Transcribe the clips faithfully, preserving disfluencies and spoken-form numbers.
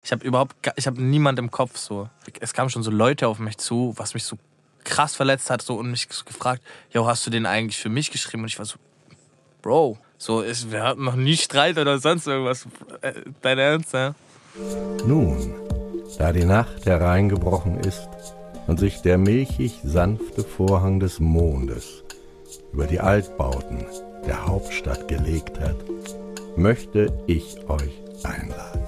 Ich habe überhaupt, ich habe niemand im Kopf so. Es kamen schon so Leute auf mich zu, was mich so krass verletzt hat, so und mich so gefragt, yo, hast du den eigentlich für mich geschrieben? Und ich war so, Bro, so ist, wir hatten noch nie Streit oder sonst irgendwas. Dein Ernst, ja? Nun, da die Nacht hereingebrochen ist und sich der milchig sanfte Vorhang des Mondes über die Altbauten der Hauptstadt gelegt hat, möchte ich euch einladen.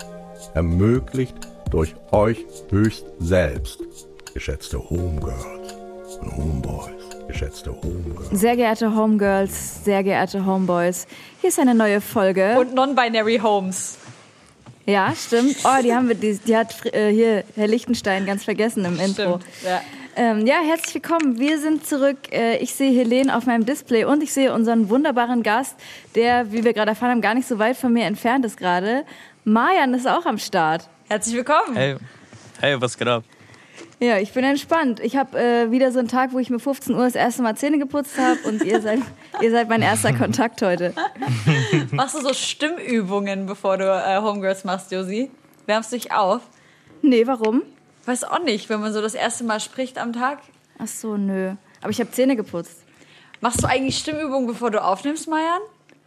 Ermöglicht durch euch höchst selbst, geschätzte Homegirls und Homeboys, geschätzte Homegirls. Sehr geehrte Homegirls, sehr geehrte Homeboys, hier ist eine neue Folge. Und Non-Binary Homes. Ja, stimmt. Oh, die haben wir, die, die hat äh, hier Herr Lichtenstein ganz vergessen im Intro. Stimmt, ja. Ähm, ja, herzlich willkommen. Wir sind zurück. Äh, ich sehe Helene auf meinem Display und ich sehe unseren wunderbaren Gast, der, wie wir gerade erfahren haben, gar nicht so weit von mir entfernt ist gerade. Marjan ist auch am Start. Herzlich willkommen. Hey, hey, was geht ab? Ja, ich bin entspannt. Ich habe äh, wieder so einen Tag, wo ich mir fünfzehn Uhr das erste Mal Zähne geputzt habe und ihr seid, ihr seid mein erster Kontakt heute. Machst du so Stimmübungen, bevor du äh, Homegirls machst, Josi? Wärmst du dich auf? Nee, warum? Weiß auch nicht, wenn man so das erste Mal spricht am Tag. Ach so, nö. Aber ich habe Zähne geputzt. Machst du eigentlich Stimmübungen, bevor du aufnimmst, Marjan?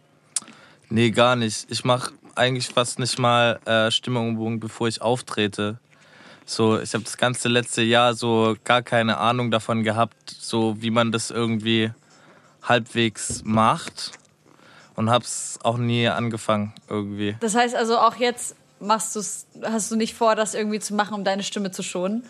Nee, gar nicht. Ich mache eigentlich fast nicht mal äh, Stimmübungen, bevor ich auftrete. So, ich habe das ganze letzte Jahr so gar keine Ahnung davon gehabt, so wie man das irgendwie halbwegs macht und hab's auch nie angefangen irgendwie. Das heißt also auch jetzt machst du's, hast du nicht vor, das irgendwie zu machen, um deine Stimme zu schonen?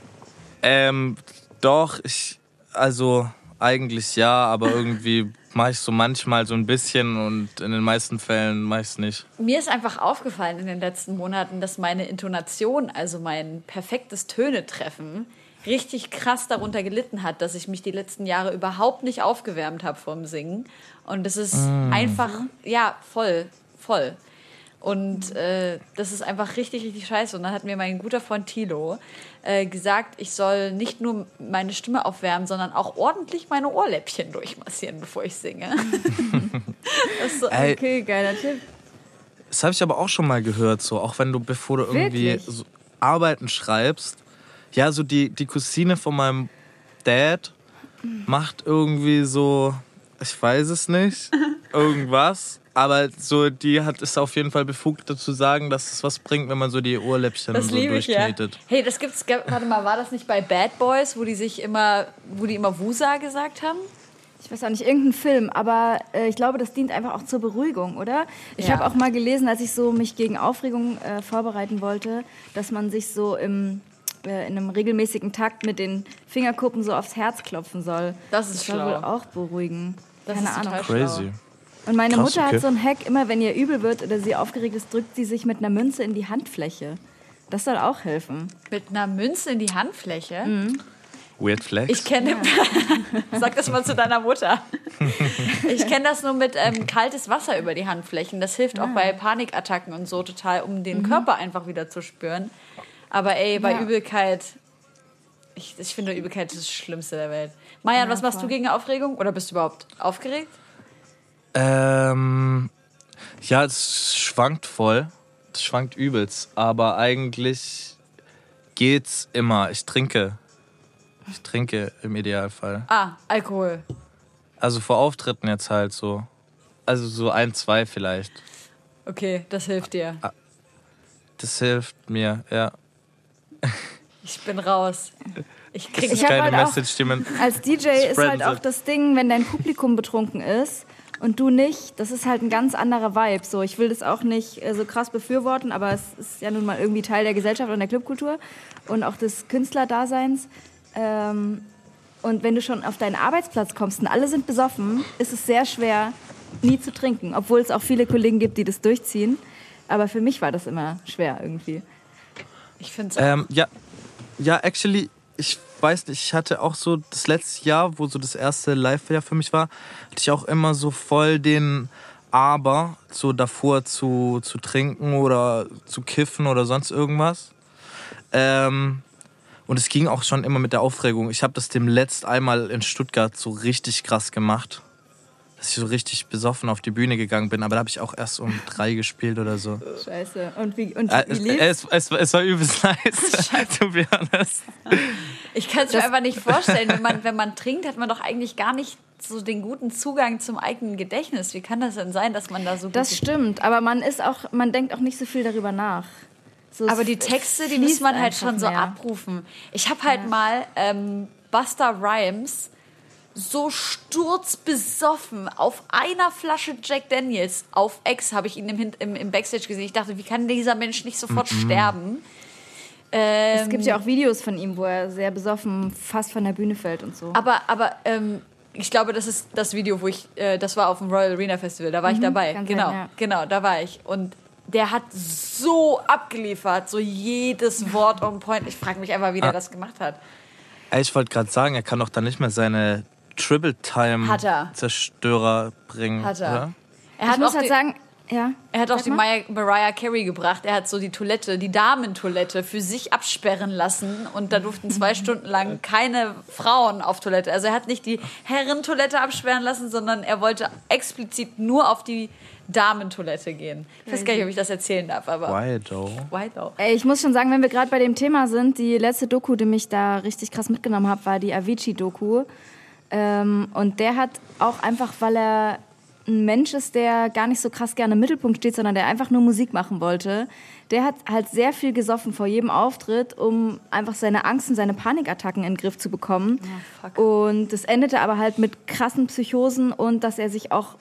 Ähm, doch, ich, also eigentlich ja, aber irgendwie mache ich so manchmal so ein bisschen und in den meisten Fällen mache ich es nicht. Mir ist einfach aufgefallen in den letzten Monaten, dass meine Intonation, also mein perfektes Tönetreffen, richtig krass darunter gelitten hat, dass ich mich die letzten Jahre überhaupt nicht aufgewärmt habe vom Singen. Und das ist mm. einfach, ja, voll, voll. Und äh, das ist einfach richtig, richtig scheiße. Und dann hat mir mein guter Freund Thilo äh, gesagt, ich soll nicht nur meine Stimme aufwärmen, sondern auch ordentlich meine Ohrläppchen durchmassieren, bevor ich singe. Das ist so, Ey, okay, geiler Tipp. Das habe ich aber auch schon mal gehört, so auch wenn du, bevor du irgendwie so Arbeiten schreibst, ja, so die, die Cousine von meinem Dad macht irgendwie so, ich weiß es nicht, irgendwas. Aber so, die hat es auf jeden Fall befugt dazu sagen, dass es was bringt, wenn man so die Ohrläppchen das so liebe ich, durchknetet. Ja. Hey, das gibt's, warte mal, war das nicht bei Bad Boys, wo die sich immer, wo die immer Wusa gesagt haben? Ich weiß auch nicht, irgendein Film, aber äh, ich glaube, das dient einfach auch zur Beruhigung, oder? Ich Ja. habe auch mal gelesen, als ich so mich gegen Aufregung äh, vorbereiten wollte, dass man sich so im, äh, in einem regelmäßigen Takt mit den Fingerkuppen so aufs Herz klopfen soll. Das ist das soll schlau. wohl auch beruhigen. Das Keine ist Ahnung. total Crazy. schlau. Und meine Krass, Mutter okay. hat so einen Hack, immer wenn ihr übel wird oder sie aufgeregt ist, drückt sie sich mit einer Münze in die Handfläche. Das soll auch helfen. Mit einer Münze in die Handfläche? Mhm. Weird Flex. Ich kenne, sag das mal zu deiner Mutter. Ich kenne das nur mit ähm, kaltes Wasser über die Handflächen. Das hilft auch bei Panikattacken und so total, um den Mhm. Körper einfach wieder zu spüren. Aber ey, bei Ja. Übelkeit, ich, ich finde Übelkeit ist das Schlimmste der Welt. Marjan, Ja, was machst voll. du gegen Aufregung? Oder bist du überhaupt aufgeregt? Ähm, ja, es schwankt voll. Es schwankt übelst. Aber eigentlich geht's immer. Ich trinke. Ich trinke im Idealfall. Ah, Alkohol. Also vor Auftritten jetzt halt so. Also so ein, zwei vielleicht. Okay, das hilft dir. Das hilft mir, ja. Ich bin raus. Ich krieg Das ist hab keine halt auch- Message, die man Als D J ist spreaden halt auch soll. das Ding, wenn dein Publikum betrunken ist und du nicht, das ist halt ein ganz anderer Vibe. So, ich will das auch nicht äh, so krass befürworten, aber es ist ja nun mal irgendwie Teil der Gesellschaft und der Clubkultur und auch des Künstlerdaseins. Ähm, und wenn du schon auf deinen Arbeitsplatz kommst und alle sind besoffen, ist es sehr schwer, nie zu trinken. Obwohl es auch viele Kollegen gibt, die das durchziehen. Aber für mich war das immer schwer irgendwie. Ich finde es Ähm, ja, ja, actually, ich weiß nicht, ich hatte auch so das letzte Jahr, wo so das erste Live-Jahr für mich war, hatte ich auch immer so voll den Aber, so davor zu, zu trinken oder zu kiffen oder sonst irgendwas. Ähm, und es ging auch schon immer mit der Aufregung. Ich habe das dem letzt einmal in Stuttgart so richtig krass gemacht. dass ich so richtig besoffen auf die Bühne gegangen bin. Aber da habe ich auch erst um drei gespielt oder so. Scheiße. Und wie, und Äh, wie es, lief's? es, es, es war übelst nice, to be honest. Ich kann es mir einfach nicht vorstellen. Wenn man, wenn man trinkt, hat man doch eigentlich gar nicht so den guten Zugang zum eigenen Gedächtnis. Wie kann das denn sein, dass man da so... Das stimmt, aber man ist auch, man denkt auch nicht so viel darüber nach. So, aber es- die es Texte, die fließt muss man halt einfach schon so mehr. abrufen. Ich habe halt mal ähm, Busta Rhymes so sturzbesoffen auf einer Flasche Jack Daniels auf Ex habe ich ihn im, Hin- im, im Backstage gesehen. Ich dachte, wie kann dieser Mensch nicht sofort Mhm. sterben? Ähm, Es gibt ja auch Videos von ihm, wo er sehr besoffen fast von der Bühne fällt und so. Aber, aber ähm, ich glaube, das ist das Video, wo ich, äh, das war auf dem Royal Arena Festival, da war ich dabei. kann sein, Genau, ja. genau, da war ich. Und der hat so abgeliefert, so jedes Wort on point. Ich frage mich einfach, wie der Ah. das gemacht hat. Ey, ich wollte gerade sagen, er kann doch dann nicht mehr seine Triple Time Hat er. Zerstörer bringen. Hat er. Oder? Er ich hat muss auch halt die, sagen, ja. er hat auch Sag die mal. Mariah, Mariah Carey gebracht. Er hat so die Toilette, die Damentoilette für sich absperren lassen. Und da durften zwei Stunden lang keine Frauen auf Toilette. Also er hat nicht die Herrentoilette absperren lassen, sondern er wollte explizit nur auf die Damentoilette gehen. Ich weiß gar nicht, ob ich das erzählen darf, aber... Why, Joe? Why though? Ey, ich muss schon sagen, wenn wir gerade bei dem Thema sind, die letzte Doku, die mich da richtig krass mitgenommen hat, war die Avicii-Doku. Ähm, und der hat auch einfach, weil er ein Mensch ist, der gar nicht so krass gerne im Mittelpunkt steht, sondern der einfach nur Musik machen wollte, der hat halt sehr viel gesoffen vor jedem Auftritt, um einfach seine Angst und seine Panikattacken in den Griff zu bekommen. Oh, fuck. Und das endete aber halt mit krassen Psychosen und dass er sich auch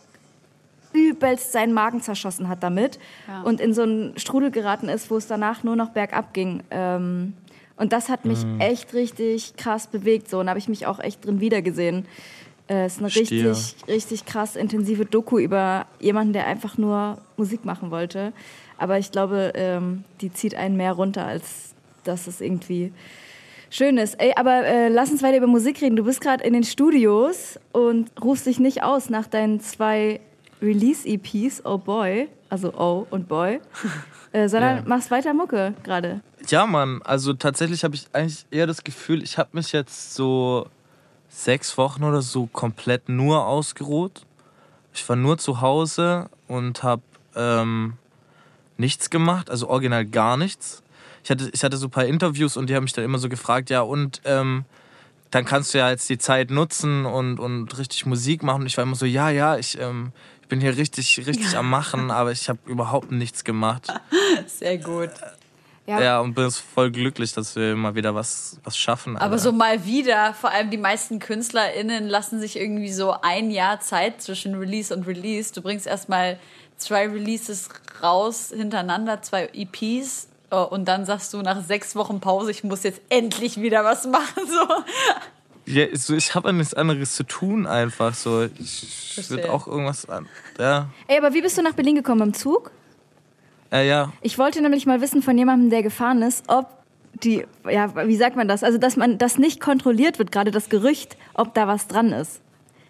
übelst seinen Magen zerschossen hat damit Ja. und in so einen Strudel geraten ist, wo es danach nur noch bergab ging. Ähm, und das hat mich echt richtig krass bewegt. So. Und da habe ich mich auch echt drin wiedergesehen. Äh, Es ist eine Stier. richtig, richtig krass intensive Doku über jemanden, der einfach nur Musik machen wollte. Aber ich glaube, ähm, die zieht einen mehr runter, als dass es irgendwie schön ist. Ey, aber äh, lass uns weiter über Musik reden. Du bist gerade in den Studios und rufst dich nicht aus nach deinen zwei Release-E Ps, Oh Boy, also Oh und Boy, äh, sondern Ja. machst weiter Mucke gerade. Ja, Mann, also tatsächlich habe ich eigentlich eher das Gefühl, ich habe mich jetzt so sechs Wochen oder so komplett nur ausgeruht. Ich war nur zu Hause und habe ähm, nichts gemacht, also original gar nichts. Ich hatte, ich hatte so ein paar Interviews und die haben mich dann immer so gefragt, ja und ähm, dann kannst du ja jetzt die Zeit nutzen und, und richtig Musik machen. Und ich war immer so, ja, ja, ich, ähm, ich bin hier richtig, richtig am Machen, aber ich habe überhaupt nichts gemacht. Sehr gut. Ja, Ja, und bin voll glücklich, dass wir mal wieder was, was schaffen. Aber Alter. so mal wieder, vor allem die meisten KünstlerInnen lassen sich irgendwie so ein Jahr Zeit zwischen Release und Release. Du bringst erstmal zwei Releases raus hintereinander, zwei E Ps. Und dann sagst du nach sechs Wochen Pause, ich muss jetzt endlich wieder was machen. So. Ja, so, ich habe nichts anderes zu tun einfach. So. Ich Verstehe. würde auch irgendwas an. Ja. ey, aber wie bist du nach Berlin gekommen im Zug? Äh, ja. Ich wollte nämlich mal wissen von jemandem, der gefahren ist, ob die, ja, wie sagt man das? Also, dass man das nicht kontrolliert wird, gerade das Gerücht, ob da was dran ist.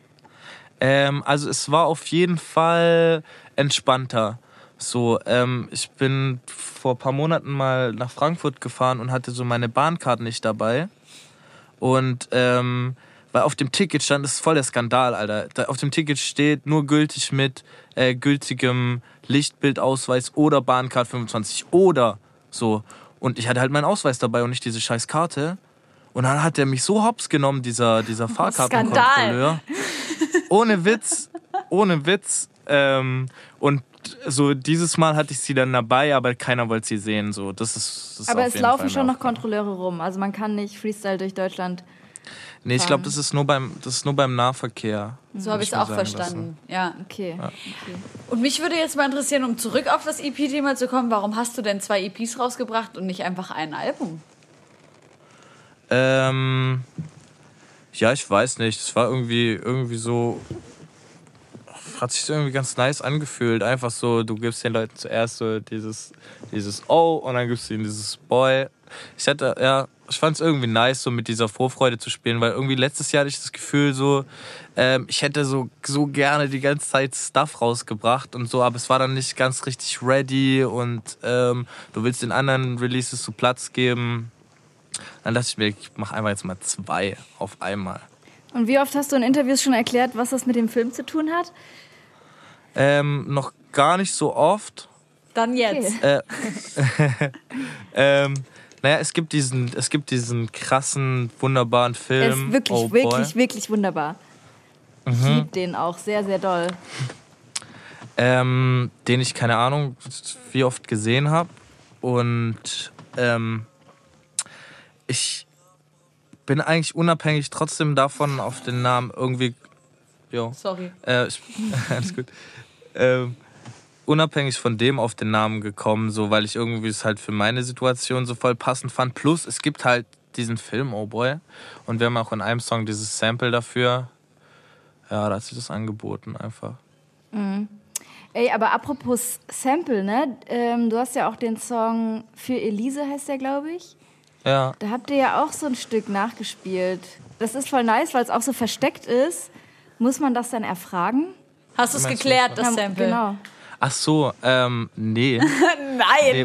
Ähm, also es war auf jeden Fall entspannter. So, ähm, ich bin vor ein paar Monaten mal nach Frankfurt gefahren und hatte so meine Bahncard nicht dabei. Und ähm, weil auf dem Ticket stand, das ist voll der Skandal, Alter. Da auf dem Ticket steht nur gültig mit äh, gültigem Lichtbildausweis oder Bahncard fünfundzwanzig oder so. Und ich hatte halt meinen Ausweis dabei und nicht diese scheiß Karte. Und dann hat er mich so hops genommen, dieser, dieser Fahrkartenkontrolleur. Ohne Witz, ohne Witz. Ähm, und so dieses Mal hatte ich sie dann dabei, aber keiner wollte sie sehen. So, das ist, das ist Aber auf es jeden laufen Fall schon mir noch Kontrolleure rum. Also man kann nicht Freestyle durch Deutschland. Nee, ich glaube, das ist nur beim, das ist nur beim Nahverkehr. So habe ich es mir auch sagen verstanden. Ja. Okay. okay. Und mich würde jetzt mal interessieren, um zurück auf das E P-Thema zu kommen, warum hast du denn zwei E Ps rausgebracht und nicht einfach ein Album? Ähm, ja, ich weiß nicht. Es war irgendwie, irgendwie so. Hat sich so irgendwie ganz nice angefühlt. Einfach so, du gibst den Leuten zuerst so dieses, dieses Oh und dann gibst du ihnen dieses Boy. Ich hatte, ja, ich fand es irgendwie nice, so mit dieser Vorfreude zu spielen, weil irgendwie letztes Jahr hatte ich das Gefühl, so, ähm, ich hätte so, so gerne die ganze Zeit Stuff rausgebracht und so, aber es war dann nicht ganz richtig ready und ähm, du willst den anderen Releases so Platz geben. Dann dachte ich mir, ich mache einfach jetzt mal zwei auf einmal. Und wie oft hast du in Interviews schon erklärt, was das mit dem Film zu tun hat? Ähm, noch gar nicht so oft. Dann jetzt. Okay. Äh, ähm, naja, es gibt diesen, es gibt diesen krassen, wunderbaren Film. Er ist wirklich, Oh Boy. wirklich, wirklich wunderbar. Ich Mhm. liebe den auch sehr, sehr doll. Ähm, den ich, keine Ahnung, wie oft gesehen habe. Und ähm, ich bin eigentlich unabhängig trotzdem davon auf den Namen irgendwie... Jo. Sorry. Äh, ich, alles gut. Ähm, unabhängig von dem auf den Namen gekommen, so, weil ich irgendwie es halt für meine Situation so voll passend fand. Plus, es gibt halt diesen Film, Oh Boy. Und wir haben auch in einem Song dieses Sample dafür. Ja, da hat sich das angeboten einfach. Mhm. Ey, aber apropos Sample, ne? Ähm, du hast ja auch den Song Für Elise, heißt der, glaube ich. Ja. Da habt ihr ja auch so ein Stück nachgespielt. Das ist voll nice, weil es auch so versteckt ist. Muss man das dann erfragen? Hast du es Meinst du geklärt, das? das Ja, Sample? Genau. Ach so, ähm, nee. Nein! nee.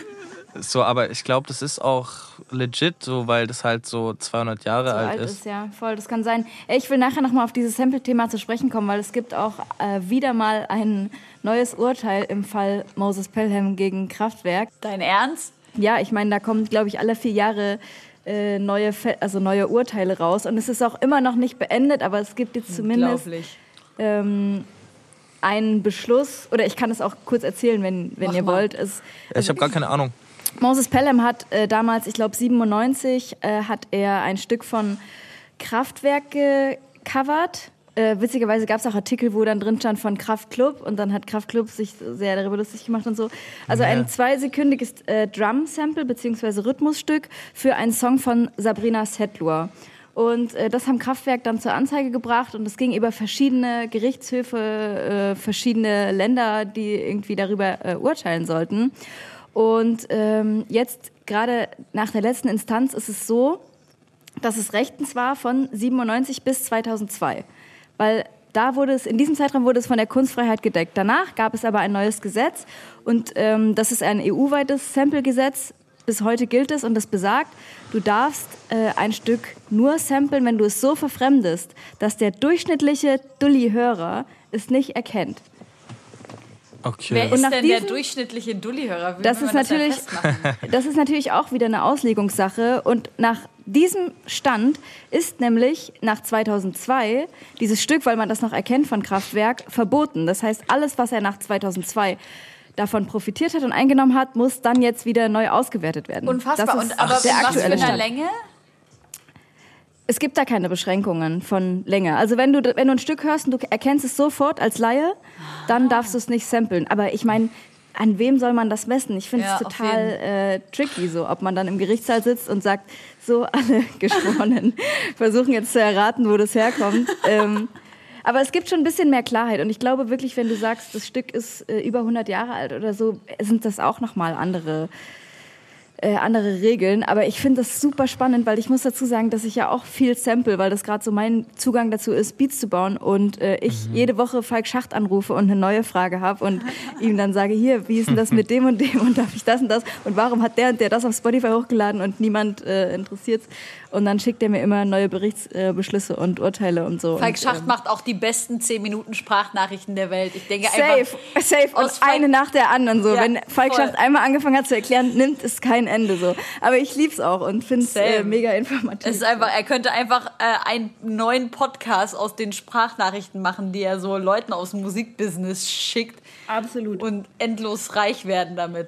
So, aber ich glaube, das ist auch legit, so, weil das halt so zweihundert Jahre So alt, alt ist. ist, ja, voll. Das kann sein. Ey, ich will nachher nochmal auf dieses Sample-Thema zu sprechen kommen, weil es gibt auch äh, wieder mal ein neues Urteil im Fall Moses Pelham gegen Kraftwerk. Dein Ernst? Ja, ich meine, da kommen, glaube ich, alle vier Jahre äh, neue, Fe- also neue Urteile raus. Und es ist auch immer noch nicht beendet, aber es gibt jetzt zumindest Unglaublich. ähm, einen Beschluss. Oder ich kann es auch kurz erzählen, wenn, wenn Mach ihr mal. wollt. Es, Ich habe gar keine Ahnung. Moses Pelham hat äh, damals, ich glaube siebenundneunzig, äh, hat er ein Stück von Kraftwerk gecovert. Äh, witzigerweise gab es auch Artikel, wo dann drin stand von Kraftklub und dann hat Kraftklub sich sehr darüber lustig gemacht und so. Also Ja. ein zweisekündiges äh, Drum-Sample bzw. Rhythmusstück für einen Song von Sabrina Setlur. Und äh, das haben Kraftwerk dann zur Anzeige gebracht und es ging über verschiedene Gerichtshöfe, äh, verschiedene Länder, die irgendwie darüber äh, urteilen sollten. Und ähm, jetzt, gerade nach der letzten Instanz, ist es so, dass es rechtens war von siebenundneunzig bis zweitausendzwei. Weil da wurde es, in diesem Zeitraum wurde es von der Kunstfreiheit gedeckt. Danach gab es aber ein neues Gesetz und ähm, das ist ein E U-weites Sample-Gesetz. Bis heute gilt es und das besagt, du darfst äh, ein Stück nur samplen, wenn du es so verfremdest, dass der durchschnittliche Dulli-Hörer es nicht erkennt. Okay. Wer Und ist nach denn der diesem- durchschnittliche Dulli-Hörer? Wie Das will ist man das denn natürlich, festmachen? das ist natürlich auch wieder eine Auslegungssache. Und nach diesem Stand ist nämlich nach zweitausendzwei dieses Stück, weil man das noch erkennt von Kraftwerk, verboten. Das heißt, alles, was er nach zweitausendzwei davon profitiert hat und eingenommen hat, muss dann jetzt wieder neu ausgewertet werden. Unfassbar. Das ist Und, aber der in was für aktuelle einer Stand. Länge? Es gibt da keine Beschränkungen von Länge. Also wenn du, wenn du ein Stück hörst und du erkennst es sofort als Laie, dann darfst du es nicht samplen. Aber ich meine, an wem soll man das messen? Ich finde es Ja, auf total äh, tricky, so, ob man dann im Gerichtssaal sitzt und sagt, so alle Geschworenen versuchen jetzt zu erraten, wo das herkommt. ähm, aber es gibt schon ein bisschen mehr Klarheit. Und ich glaube wirklich, wenn du sagst, das Stück ist äh, über hundert Jahre alt oder so, sind das auch nochmal andere Äh, andere Regeln, aber ich finde das super spannend, weil ich muss dazu sagen, dass ich ja auch viel sample, weil das gerade so mein Zugang dazu ist, Beats zu bauen und äh, ich Mhm. jede Woche Falk Schacht anrufe und eine neue Frage habe und ihm dann sage, hier, wie ist denn das mit dem und dem und darf ich das und das und warum hat der und der das auf Spotify hochgeladen und niemand äh, interessiert's und dann schickt er mir immer neue Berichtsbeschlüsse äh, und Urteile und so. Falk und, Schacht ähm, macht auch die besten zehn Minuten Sprachnachrichten der Welt. Ich denke Safe, einfach, safe und aus Falk- eine nach der anderen so. Ja, Wenn Falk voll. Schacht einmal angefangen hat zu erklären, nimmt es kein Ende so. Aber ich lieb's auch und finde es äh, Same. mega informativ. es ist einfach, er könnte einfach äh, einen neuen Podcast aus den Sprachnachrichten machen, die er so Leuten aus dem Musikbusiness schickt Absolut. und endlos reich werden damit.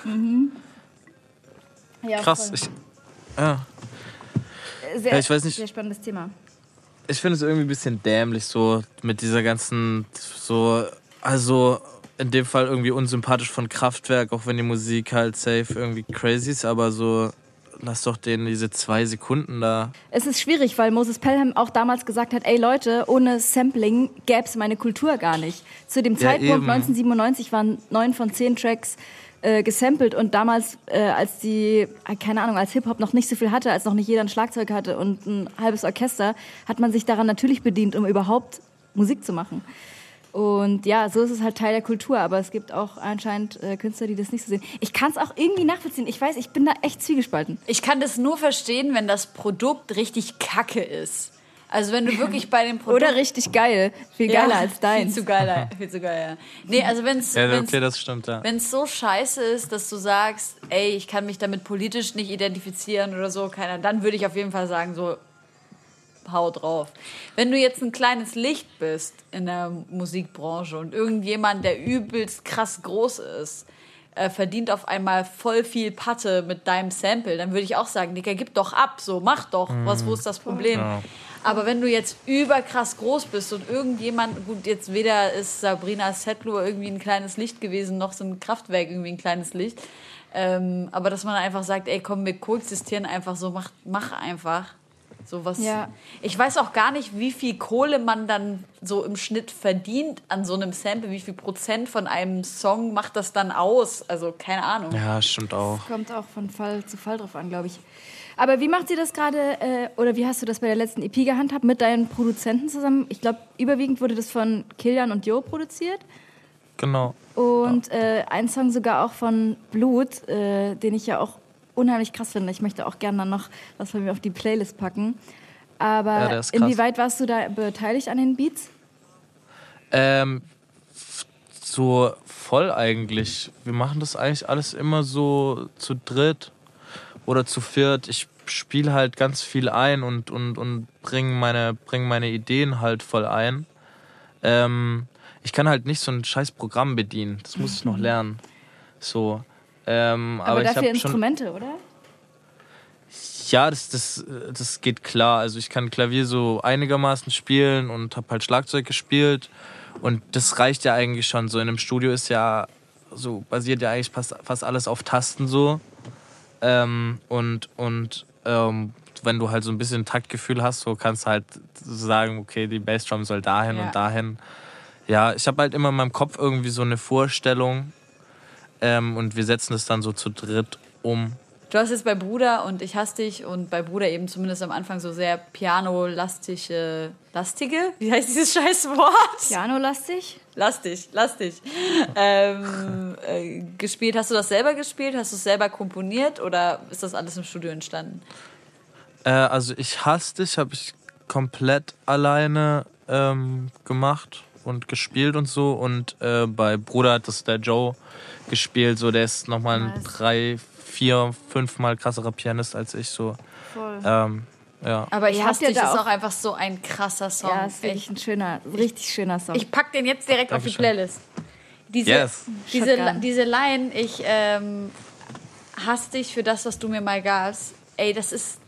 Ja, Krass. voll. Ich, ja. Sehr, Ja, ich weiß nicht. Sehr spannendes Thema. Ich finde es irgendwie ein bisschen dämlich, so mit dieser ganzen, so, also in dem Fall irgendwie unsympathisch von Kraftwerk, auch wenn die Musik halt safe irgendwie crazy ist, aber so, lass doch denen diese zwei Sekunden da. Es ist schwierig, weil Moses Pelham auch damals gesagt hat, ey Leute, ohne Sampling gäbe es meine Kultur gar nicht. Zu dem Ja, Zeitpunkt eben. neunzehnhundertsiebenundneunzig waren neun von zehn Tracks äh, gesampelt und damals, äh, als die, äh, keine Ahnung, als Hip-Hop noch nicht so viel hatte, als noch nicht jeder ein Schlagzeug hatte und ein halbes Orchester, hat man sich daran natürlich bedient, um überhaupt Musik zu machen. Und ja, so ist es halt Teil der Kultur, aber es gibt auch anscheinend äh, Künstler, die das nicht so sehen. Ich kann es auch irgendwie nachvollziehen. Ich weiß, ich bin da echt zwiegespalten. Ich kann das nur verstehen, wenn das Produkt richtig kacke ist. Also wenn du wirklich bei dem Produkt... Oder richtig geil. Viel geiler ja, als deins. Viel zu geiler, viel zu geil, ja. Nee, also wenn's, Ja, wenn's, okay, das stimmt, ja. wenn es so scheiße ist, dass du sagst, ey, ich kann mich damit politisch nicht identifizieren oder so, keiner, dann würde ich auf jeden Fall sagen, so, hau drauf. Wenn du jetzt ein kleines Licht bist in der Musikbranche und irgendjemand, der übelst krass groß ist, äh, verdient auf einmal voll viel Patte mit deinem Sample, dann würde ich auch sagen, Digga, gib doch ab, so, mach doch, mhm. was, wo ist das Problem? Ja. Aber wenn du jetzt überkrass groß bist und irgendjemand, gut, jetzt weder ist Sabrina Settler irgendwie ein kleines Licht gewesen, noch so ein Kraftwerk irgendwie ein kleines Licht, ähm, aber dass man einfach sagt, ey, komm, wir koexistieren einfach so, mach, mach einfach. So was. Ja. Ich weiß auch gar nicht, wie viel Kohle man dann so im Schnitt verdient an so einem Sample, wie viel Prozent von einem Song macht das dann aus? Also keine Ahnung. Ja, stimmt auch. Das kommt auch von Fall zu Fall drauf an, glaube ich. Aber wie macht ihr das gerade, äh, oder wie hast du das bei der letzten E P gehandhabt, mit deinen Produzenten zusammen? Ich glaube, überwiegend wurde das von Kilian und Jo produziert. Genau. Und ja. äh, ein Song sogar auch von Blut, äh, den ich ja auch unheimlich krass finde. Ich möchte auch gerne dann noch was von mir auf die Playlist packen. Aber ja, inwieweit warst du da beteiligt an den Beats? Ähm, so voll eigentlich. Wir machen das eigentlich alles immer so zu dritt oder zu viert. Ich spiele halt ganz viel ein und, und, und bringe meine, bring meine Ideen halt voll ein. Ähm, ich kann halt nicht so ein scheiß Programm bedienen. Das muss ich noch lernen. So. Ähm, aber, aber dafür ich hab Instrumente, schon, oder? Ja, das, das, das geht klar. Also ich kann Klavier so einigermaßen spielen und habe halt Schlagzeug gespielt. Und das reicht ja eigentlich schon. So in einem Studio ist ja so, basiert ja eigentlich fast, fast alles auf Tasten so. Ähm, und und ähm, wenn du halt so ein bisschen Taktgefühl hast, so kannst du halt sagen, okay, die Bassdrum soll dahin ja. und dahin. Ja, ich habe halt immer in meinem Kopf irgendwie so eine Vorstellung. Ähm, und wir setzen es dann so zu dritt um. Du hast jetzt bei Bruder und Ich hasse dich und bei Bruder eben zumindest am Anfang so sehr piano-lastige, lastige? Wie heißt dieses scheiß Wort? Piano-lastig? Lastig, lastig. ähm, äh, gespielt. Hast du das selber gespielt? Hast du es selber komponiert oder ist das alles im Studio entstanden? Äh, also Ich hasse dich habe ich komplett alleine ähm, gemacht und gespielt und so. Und äh, bei Bruder hat das der Joe gespielt. So, der ist nochmal ein nice. drei, vier, fünfmal krasserer Pianist als ich. So. Voll. Ähm, ja. Aber Ich hasse dich ist auch einfach so ein krasser Song. Ja, ist wirklich ein schöner, richtig schöner Song. Ich pack den jetzt direkt Dankeschön. Auf die Playlist. Diese, yes. diese, diese Line, ich ähm, hasse dich für das, was du mir mal gabst. Ey, das ist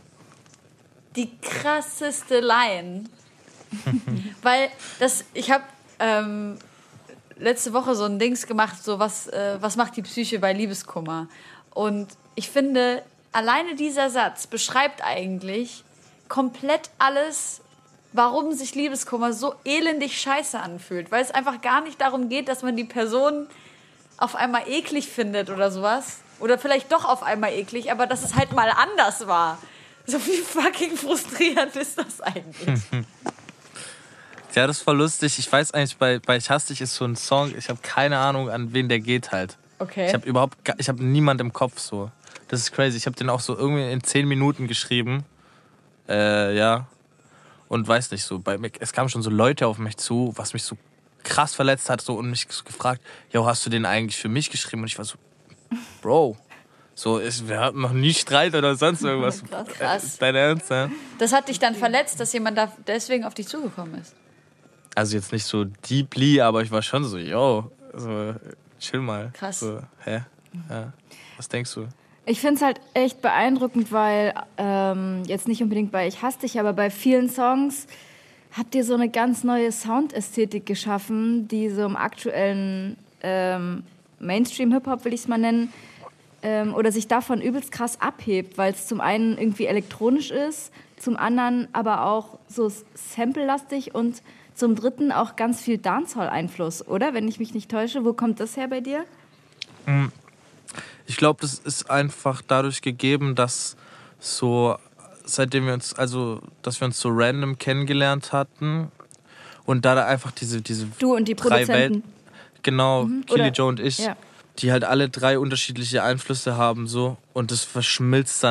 die krasseste Line. Weil das, ich habe ähm, letzte Woche so ein Dings gemacht, so was, äh, was macht die Psyche bei Liebeskummer? Und ich finde, alleine dieser Satz beschreibt eigentlich komplett alles, warum sich Liebeskummer so elendig scheiße anfühlt. Weil es einfach gar nicht darum geht, dass man die Person auf einmal eklig findet oder sowas. Oder vielleicht doch auf einmal eklig, aber dass es halt mal anders war. So wie fucking frustrierend ist das eigentlich? Ja, das ist voll lustig. Ich weiß eigentlich, bei, bei Ich hasse dich ist so ein Song, ich habe keine Ahnung, an wen der geht halt. Okay. Ich habe überhaupt, ich habe niemand im Kopf so. Das ist crazy. Ich habe den auch so irgendwie in zehn Minuten geschrieben. Äh, ja. Und weiß nicht, so, bei mir, es kamen schon so Leute auf mich zu, was mich so krass verletzt hat, so, und mich so gefragt, jo, hast du den eigentlich für mich geschrieben? Und ich war so, Bro, so, ist, wir hatten noch nie Streit oder sonst irgendwas. Krass. Krass. Ist dein Ernst, ja? Das hat dich dann verletzt, dass jemand da deswegen auf dich zugekommen ist? Also jetzt nicht so deeply, aber ich war schon so, yo, so, chill mal. Krass. So, hä? Ja. Was denkst du? Ich finde es halt echt beeindruckend, weil ähm, jetzt nicht unbedingt bei Ich hasse dich, aber bei vielen Songs habt ihr so eine ganz neue Soundästhetik geschaffen, die so im aktuellen ähm, Mainstream-Hip-Hop, will ich es mal nennen, ähm, oder sich davon übelst krass abhebt, weil es zum einen irgendwie elektronisch ist, zum anderen aber auch so sample-lastig und zum dritten auch ganz viel Dancehall-Einfluss, oder? Wenn ich mich nicht täusche. Wo kommt das her bei dir? Ich glaube, das ist einfach dadurch gegeben, dass so, seitdem wir uns, also, dass wir uns so random kennengelernt hatten und da da einfach diese, diese du und die drei Produzenten. Welten, genau, Mhm. Kili, Oder- Joe und ich, Ja. die halt alle drei unterschiedliche Einflüsse haben, so, und das verschmilzt dann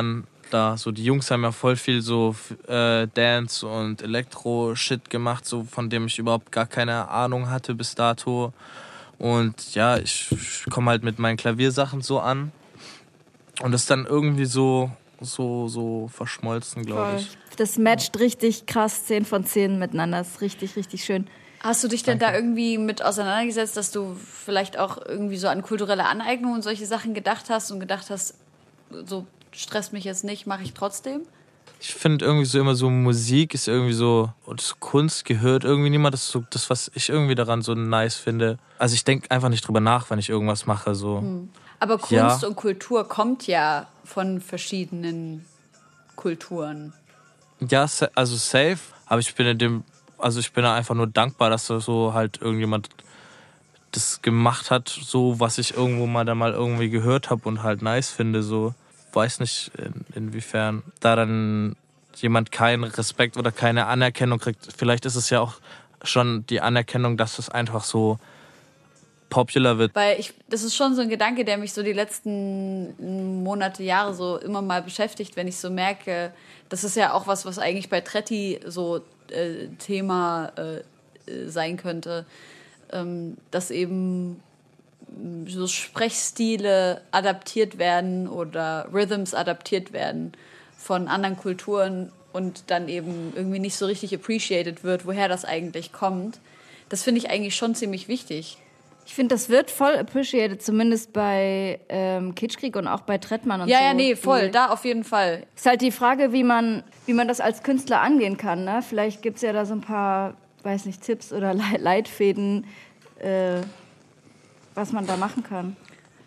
da. So, die Jungs haben ja voll viel so äh, Dance und Elektro-Shit gemacht, so von dem ich überhaupt gar keine Ahnung hatte bis dato. Und ja, ich, ich komme halt mit meinen Klaviersachen so an. Und das ist dann irgendwie so, so, so verschmolzen, glaube ich. Das matcht richtig krass, zehn von zehn miteinander. Das ist richtig, richtig schön. Hast du dich denn Danke. da irgendwie mit auseinandergesetzt, dass du vielleicht auch irgendwie so an kulturelle Aneignung und solche Sachen gedacht hast und gedacht hast, so stresst mich jetzt nicht, mache ich trotzdem? Ich finde irgendwie so immer so, Musik ist irgendwie so, und Kunst gehört irgendwie niemand. Das ist so das, was ich irgendwie daran so nice finde. Also ich denke einfach nicht drüber nach, wenn ich irgendwas mache. So. Hm. Aber Kunst ja. und Kultur kommt ja von verschiedenen Kulturen. Ja, also safe, aber ich bin in dem Also ich bin da einfach nur dankbar, dass so halt irgendjemand das gemacht hat, so was ich irgendwo mal da mal irgendwie gehört habe und halt nice finde. So weiß nicht in, inwiefern da dann jemand keinen Respekt oder keine Anerkennung kriegt. Vielleicht ist es ja auch schon die Anerkennung, dass es einfach so popular wird. Weil ich, das ist schon so ein Gedanke, der mich so die letzten Monate, Jahre so immer mal beschäftigt, wenn ich so merke, das ist ja auch was, was eigentlich bei Tretti so äh, Thema äh, sein könnte, ähm, dass eben so Sprechstile adaptiert werden oder Rhythms adaptiert werden von anderen Kulturen und dann eben irgendwie nicht so richtig appreciated wird, woher das eigentlich kommt. Das finde ich eigentlich schon ziemlich wichtig. Ich finde, das wird voll appreciated, zumindest bei ähm, Kitschkrieg und auch bei Trettmann und ja, so. Ja, ja, nee, voll, da auf jeden Fall. Ist halt die Frage, wie man, wie man das als Künstler angehen kann, ne? Vielleicht gibt es ja da so ein paar, weiß nicht, Tipps oder Leitfäden, äh, was man da machen kann.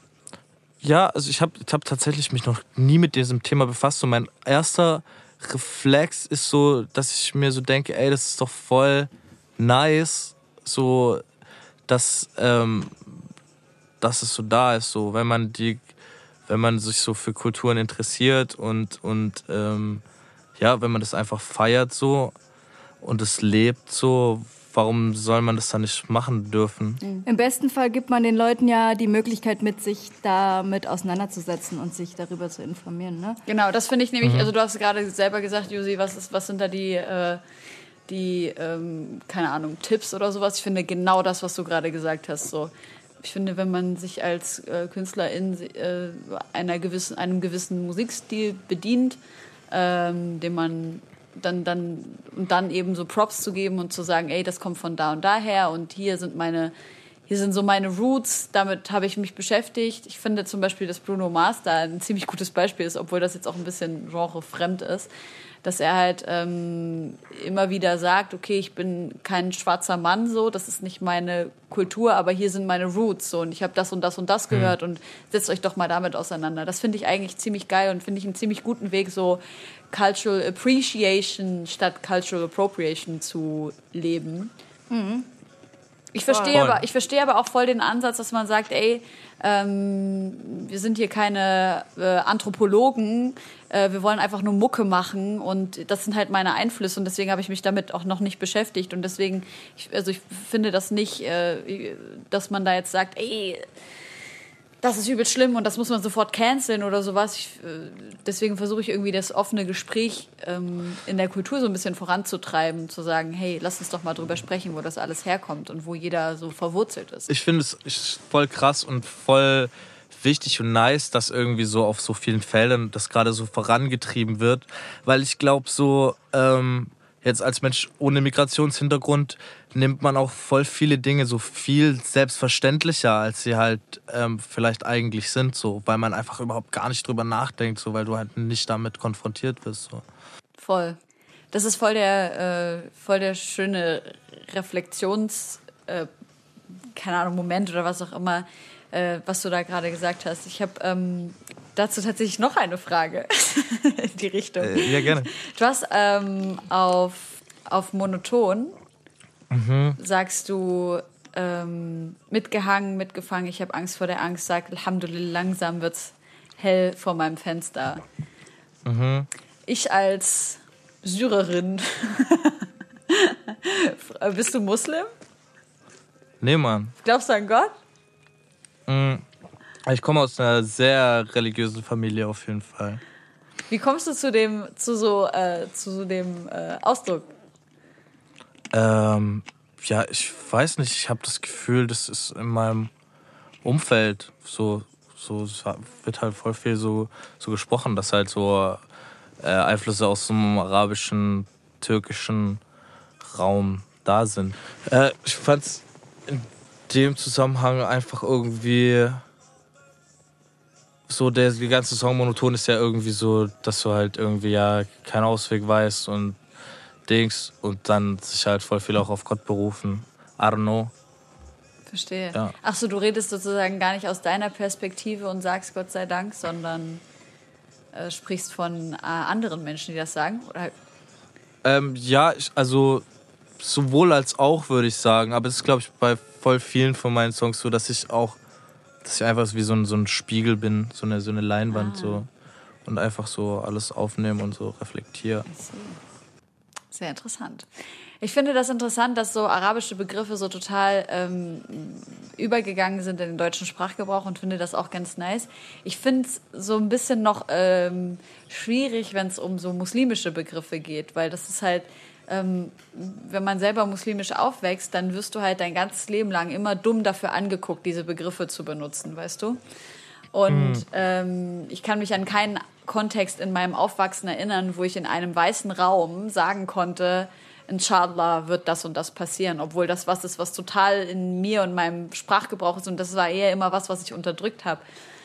Ja, also ich habe ich hab tatsächlich mich noch nie mit diesem Thema befasst. Und mein erster Reflex ist so, dass ich mir so denke, ey, das ist doch voll nice, so dass, ähm, dass es so da ist, so wenn man die, wenn man sich so für Kulturen interessiert und, und ähm, ja, wenn man das einfach feiert so und es lebt so, warum soll man das dann nicht machen dürfen? Im besten Fall gibt man den Leuten ja die Möglichkeit mit, sich damit auseinanderzusetzen und sich darüber zu informieren, ne? Genau, das finde ich nämlich, mhm. also du hast gerade selber gesagt, Josi, was, ist, was sind da die... Äh die, ähm, keine Ahnung, Tipps oder sowas. Ich finde genau das, was du gerade gesagt hast. So. Ich finde, wenn man sich als äh, Künstlerin äh, einer gewissen, einem gewissen Musikstil bedient, ähm, den man dann, dann, und dann eben so Props zu geben und zu sagen, ey, das kommt von da und daher und hier sind meine, hier sind so meine Roots, damit habe ich mich beschäftigt. Ich finde zum Beispiel, dass Bruno Mars da ein ziemlich gutes Beispiel ist, obwohl das jetzt auch ein bisschen genrefremd ist, dass er halt ähm, immer wieder sagt, okay, ich bin kein schwarzer Mann, so, das ist nicht meine Kultur, aber hier sind meine Roots, so, und ich habe das und das und das gehört mhm. und setzt euch doch mal damit auseinander. Das finde ich eigentlich ziemlich geil und finde ich einen ziemlich guten Weg, so Cultural Appreciation statt Cultural Appropriation zu leben. Mhm. Ich verstehe aber, ich verstehe aber auch voll den Ansatz, dass man sagt, ey, ähm, wir sind hier keine äh, Anthropologen, äh, wir wollen einfach nur Mucke machen und das sind halt meine Einflüsse und deswegen habe ich mich damit auch noch nicht beschäftigt und deswegen, ich, also ich finde das nicht, äh, dass man da jetzt sagt, ey, das ist übel schlimm und das muss man sofort canceln oder sowas. Ich, äh, deswegen versuche ich irgendwie das offene Gespräch ähm, in der Kultur so ein bisschen voranzutreiben, zu sagen, hey, lass uns doch mal drüber sprechen, wo das alles herkommt und wo jeder so verwurzelt ist. Ich finde es ist voll krass und voll wichtig und nice, dass irgendwie so auf so vielen Feldern das gerade so vorangetrieben wird, weil ich glaube so, ähm, jetzt als Mensch ohne Migrationshintergrund nimmt man auch voll viele Dinge so viel selbstverständlicher, als sie halt ähm, vielleicht eigentlich sind, so, weil man einfach überhaupt gar nicht drüber nachdenkt, so, weil du halt nicht damit konfrontiert wirst. So. Voll. Das ist voll der, äh, voll der schöne Reflexions, äh, keine Ahnung, Moment oder was auch immer, äh, was du da gerade gesagt hast. Ich habe ähm, dazu tatsächlich noch eine Frage in die Richtung. Äh, ja, gerne. Du hast ähm, auf, auf Monoton mhm. sagst du ähm, mitgehangen, mitgefangen, ich habe Angst vor der Angst, sag Alhamdulillah, langsam wird's hell vor meinem Fenster. Mhm. Ich als Syrerin, bist du Muslim? Nee, Mann. Glaubst du an Gott? Ich komme aus einer sehr religiösen Familie auf jeden Fall. Wie kommst du zu dem, zu so, äh, zu so dem äh, Ausdruck? Ähm, ja, ich weiß nicht. Ich habe das Gefühl, das ist in meinem Umfeld so, so es wird halt voll viel so, so gesprochen, dass halt so äh, Einflüsse aus dem arabischen, türkischen Raum da sind. Äh, ich fand's in dem Zusammenhang einfach irgendwie so, der die ganze Song Monoton ist ja irgendwie so, dass du halt irgendwie ja keinen Ausweg weißt und Dings und dann sich halt voll viel auch auf Gott berufen. I don't know. Verstehe. Ja. Ach so, du redest sozusagen gar nicht aus deiner Perspektive und sagst Gott sei Dank, sondern äh, sprichst von äh, anderen Menschen, die das sagen? Oder? Ähm, ja, ich, also sowohl als auch, würde ich sagen. Aber es ist, glaube ich, bei voll vielen von meinen Songs so, dass ich auch, dass ich einfach wie so ein, so ein Spiegel bin, so eine, so eine Leinwand ah. so und einfach so alles aufnehme und so reflektiere. Sehr interessant. Ich finde das interessant, dass so arabische Begriffe so total ähm, übergegangen sind in den deutschen Sprachgebrauch und finde das auch ganz nice. Ich finde es so ein bisschen noch ähm, schwierig, wenn es um so muslimische Begriffe geht, weil das ist halt, ähm, wenn man selber muslimisch aufwächst, dann wirst du halt dein ganzes Leben lang immer dumm dafür angeguckt, diese Begriffe zu benutzen, weißt du? Und mhm. ähm, ich kann mich an keinen Kontext in meinem Aufwachsen erinnern, wo ich in einem weißen Raum sagen konnte, Inshallah wird das und das passieren, obwohl das was ist, was total in mir und meinem Sprachgebrauch ist und das war eher immer was, was ich unterdrückt habe.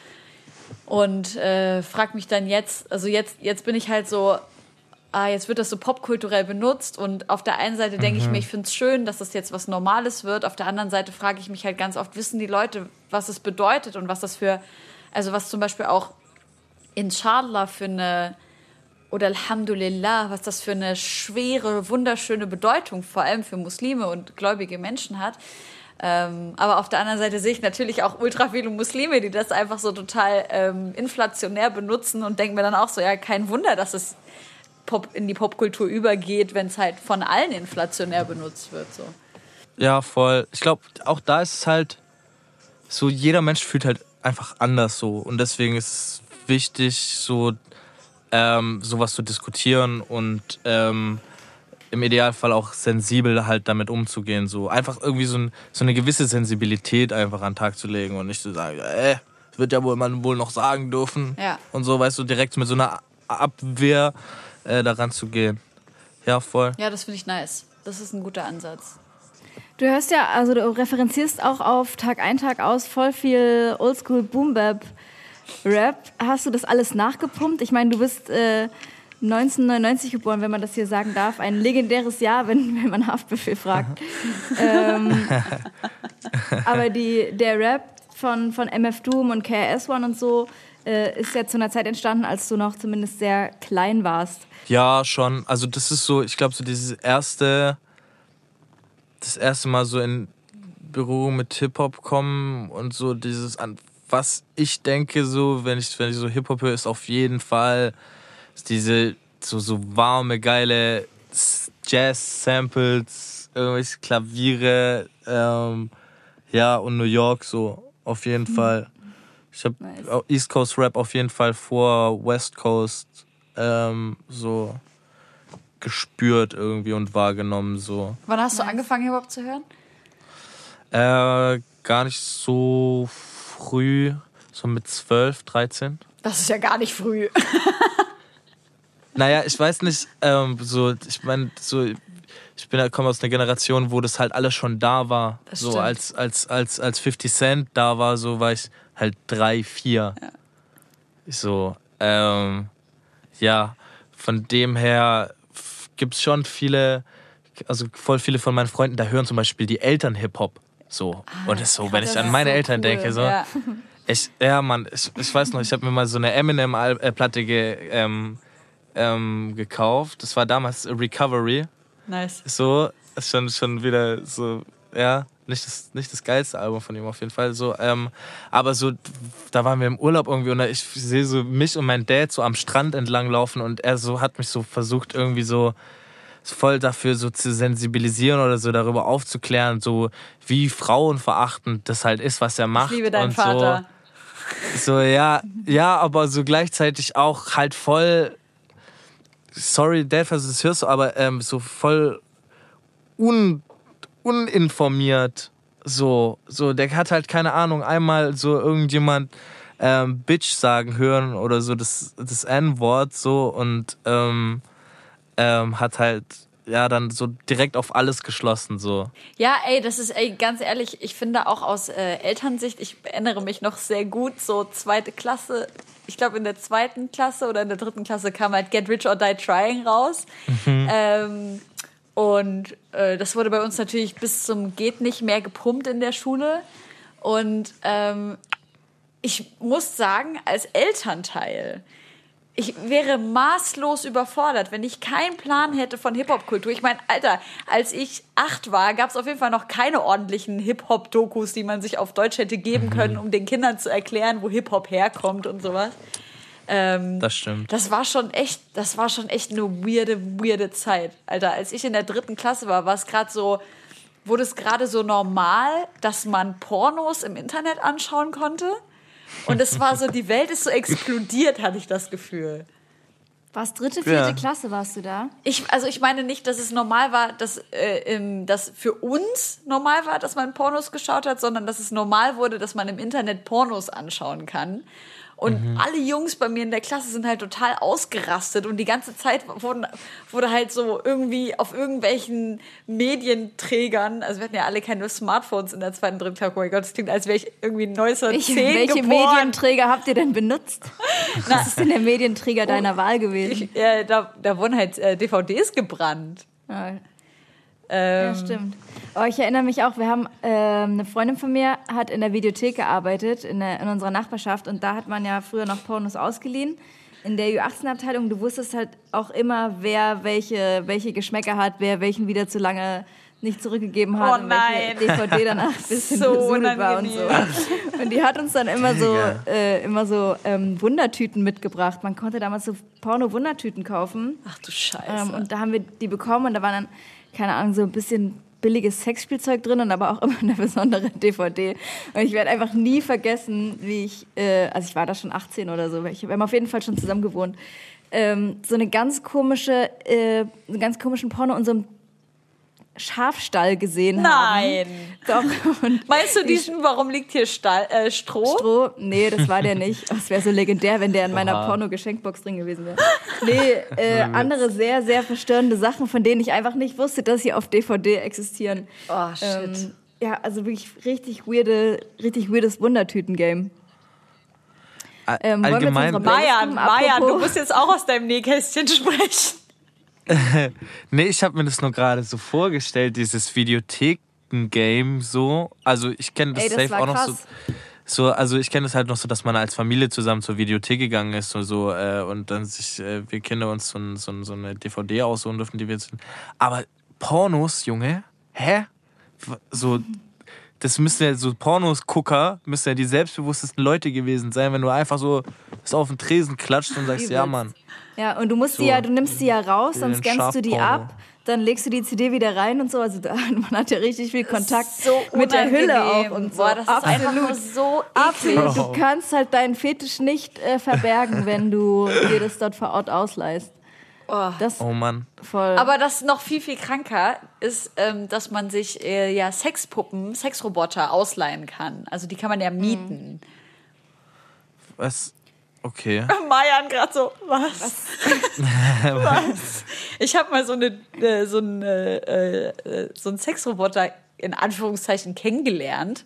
Und äh, frag mich dann jetzt, also jetzt, jetzt bin ich halt so, ah, jetzt wird das so popkulturell benutzt und auf der einen Seite denke mhm. ich mir, ich finde es schön, dass das jetzt was Normales wird, auf der anderen Seite frage ich mich halt ganz oft, wissen die Leute, was es bedeutet und was das für, also was zum Beispiel auch Inshallah für eine oder Alhamdulillah, was das für eine schwere, wunderschöne Bedeutung vor allem für Muslime und gläubige Menschen hat. Ähm, aber auf der anderen Seite sehe ich natürlich auch ultra viele Muslime, die das einfach so total ähm, inflationär benutzen und denken mir dann auch so, ja, kein Wunder, dass es Pop, in die Popkultur übergeht, wenn es halt von allen inflationär benutzt wird. So. Ja, voll. Ich glaube, auch da ist es halt so, jeder Mensch fühlt halt einfach anders so und deswegen ist es wichtig, so Ähm, sowas zu diskutieren und ähm, im Idealfall auch sensibel halt damit umzugehen. So einfach irgendwie so, ein, so eine gewisse Sensibilität einfach an den Tag zu legen und nicht zu sagen, äh, das wird ja wohl man wohl noch sagen dürfen. Ja. Und so, weißt du, direkt mit so einer Abwehr äh, daran zu gehen. Ja, voll. Ja, das finde ich nice. Das ist ein guter Ansatz. Du hörst ja, also du referenzierst auch auf Tag ein, Tag aus voll viel Oldschool Boom-Bap Rap, hast du das alles nachgepumpt? Ich meine, du bist äh, neunzehnhundertneunundneunzig geboren, wenn man das hier sagen darf. Ein legendäres Jahr, wenn, wenn man Haftbefehl fragt. ähm, aber die, der Rap von, von M F Doom und K R S One und so äh, ist ja zu einer Zeit entstanden, als du noch zumindest sehr klein warst. Ja, schon. Also das ist so, ich glaube, so dieses erste, das erste Mal so in Berührung mit Hip-Hop kommen und so dieses an was ich denke, so, wenn ich, wenn ich so Hip-Hop höre, ist auf jeden Fall diese so, so warme, geile Jazz-Samples, irgendwelche Klaviere, ähm, ja, und New York so, auf jeden mhm. Fall. Ich habe nice. East Coast Rap auf jeden Fall vor West Coast ähm, so gespürt irgendwie und wahrgenommen, so. Wann hast du nice. angefangen, Hip-Hop zu hören? Äh, gar nicht so früh, so mit zwölf, dreizehn. Das ist ja gar nicht früh. Naja, ich weiß nicht, ähm, so, ich meine, so, ich bin, komme aus einer Generation, wo das halt alles schon da war. Das so stimmt. als, als, als, als fifty Cent da war, so war ich halt drei, vier. Ja. So, ähm, ja, von dem her gibt es schon viele, also voll viele von meinen Freunden, da hören zum Beispiel die Eltern Hip-Hop. So. Ah, und das ist so, wenn ich an meine so Eltern cool. denke, so. Ja, ich, ja Mann, ich, ich weiß noch, ich habe mir mal so eine Eminem-Platte ge, ähm, ähm, gekauft. Das war damals Recovery. Nice. So, ist schon, schon wieder so, ja, nicht das, nicht das geilste Album von ihm auf jeden Fall. So, ähm, aber so, da waren wir im Urlaub irgendwie und ich sehe so mich und mein Dad so am Strand entlang laufen und er so hat mich so versucht, irgendwie so voll dafür so zu sensibilisieren oder so darüber aufzuklären, so wie frauenverachtend das halt ist, was er macht. Ich liebe deinen und Vater. So, ja, ja, aber so gleichzeitig auch halt voll, sorry, Dad, falls du das hörst, aber ähm, so voll un, uninformiert. So, so, der hat halt keine Ahnung, einmal so irgendjemand ähm, Bitch sagen hören oder so das, das N-Wort so und ähm, ähm, hat halt ja dann so direkt auf alles geschlossen so. Ja, ey, das ist, ey, ganz ehrlich, ich finde auch aus äh, Elternsicht, ich erinnere mich noch sehr gut, so zweite Klasse, ich glaube in der zweiten Klasse oder in der dritten Klasse kam halt Get Rich or Die Trying raus. Mhm. Ähm, und äh, das wurde bei uns natürlich bis zum Geht nicht mehr gepumpt in der Schule. Und ähm, ich muss sagen, als Elternteil, ich wäre maßlos überfordert, wenn ich keinen Plan hätte von Hip-Hop-Kultur. Ich meine, Alter, als ich acht war, gab es auf jeden Fall noch keine ordentlichen Hip-Hop-Dokus, die man sich auf Deutsch hätte geben können, um den Kindern zu erklären, wo Hip-Hop herkommt und sowas. Ähm, das stimmt. Das war schon echt, das war schon echt eine weirde, weirde Zeit. Alter, als ich in der dritten Klasse war, war es gerade so, wurde es gerade so normal, dass man Pornos im Internet anschauen konnte. Und es war so, die Welt ist so explodiert, hatte ich das Gefühl. Was, dritte, vierte Ja. Klasse warst du da? Ich, also ich meine nicht, dass es normal war, dass äh, im, dass für uns normal war, dass man Pornos geschaut hat, sondern dass es normal wurde, dass man im Internet Pornos anschauen kann. Und mhm. alle Jungs bei mir in der Klasse sind halt total ausgerastet und die ganze Zeit wurden, wurde halt so irgendwie auf irgendwelchen Medienträgern, also wir hatten ja alle keine Smartphones in der zweiten, dritten Klasse, oh mein Gott, das klingt, als wäre ich irgendwie neunzehnhundertzehn welche, welche geboren. Medienträger habt ihr denn benutzt? Was ist denn der Medienträger deiner Wahl gewesen? Ich, äh, da, da wurden halt äh, D V Ds gebrannt. Ja. Ähm, Ja, stimmt. Oh, ich erinnere mich auch, wir haben, ähm, eine Freundin von mir hat in der Videothek gearbeitet, in, der, in unserer Nachbarschaft. Und da hat man ja früher noch Pornos ausgeliehen. In der Ü achtzehn Abteilung, du wusstest halt auch immer, wer welche, welche Geschmäcker hat, wer welchen wieder zu lange nicht zurückgegeben hat. Oh und nein. welche D V D danach ein bisschen So besudelt war und unangenehm. so. Und die hat uns dann immer so, äh, immer so ähm, Wundertüten mitgebracht. Man konnte damals so Porno-Wundertüten kaufen. Ach du Scheiße. Ähm, und da haben wir die bekommen und da waren dann, keine Ahnung, so ein bisschen billiges Sexspielzeug drin und aber auch immer eine besondere D V D. Und ich werde einfach nie vergessen, wie ich, äh, also ich war da schon achtzehn oder so, weil ich, wir haben auf jeden Fall schon zusammen gewohnt, ähm, so eine ganz komische, äh, einen ganz komischen Porno in so einem Schafstall gesehen Nein. haben. Doch. Und Meinst du diesen, warum liegt hier Stall, äh, Stroh? Stroh? Nee, das war der nicht. Das wäre so legendär, wenn der in meiner Oha. Porno-Geschenkbox drin gewesen wäre. Nee, äh, andere sehr, sehr verstörende Sachen, von denen ich einfach nicht wusste, dass sie auf D V D existieren. Oh, shit. Ähm, ja, also wirklich richtig weirde, richtig weirdes Wundertüten-Game. Ähm, wollen wir jetzt Allgemein. unsere Playlist Mayan, kommen? Mayan, du Apropos- musst jetzt auch aus deinem Nähkästchen sprechen. Nee, ich habe mir das nur gerade so vorgestellt, dieses Videotheken-Game so. Also ich kenne das, Ey, das safe war auch noch so, krass. so. Also ich kenne das halt noch so, dass man als Familie zusammen zur Videothek gegangen ist und so äh, und dann sich äh, wir Kinder uns so, ein, so, ein, so eine D V D aussuchen durften, die wir jetzt. Aber Pornos, Junge, hä? So, das müssen ja so Pornos-Gucker, müssen ja die selbstbewusstesten Leute gewesen sein, wenn du einfach so das auf den Tresen klatscht und sagst, Übelst. ja Mann. Ja, und du musst So. die ja, du nimmst die ja raus, dann Den scannst du die Schafporno. ab, dann legst du die C D wieder rein und so. Also da, man hat ja richtig viel Kontakt So mit der Hülle unangenehm. auch und so. Boah, das ist einfach nur so eklig. Absolut. Du kannst halt deinen Fetisch nicht äh, verbergen, wenn du dir das dort vor Ort ausleihst. Oh. Das Oh Mann. voll. Aber das noch viel, viel kranker ist, ähm, dass man sich äh, ja Sexpuppen, Sexroboter ausleihen kann. Also die kann man ja mieten. Was? Okay. Mayan gerade so, was? Was? Ich habe mal so, eine, äh, so, einen, äh, äh, so einen Sexroboter in Anführungszeichen kennengelernt.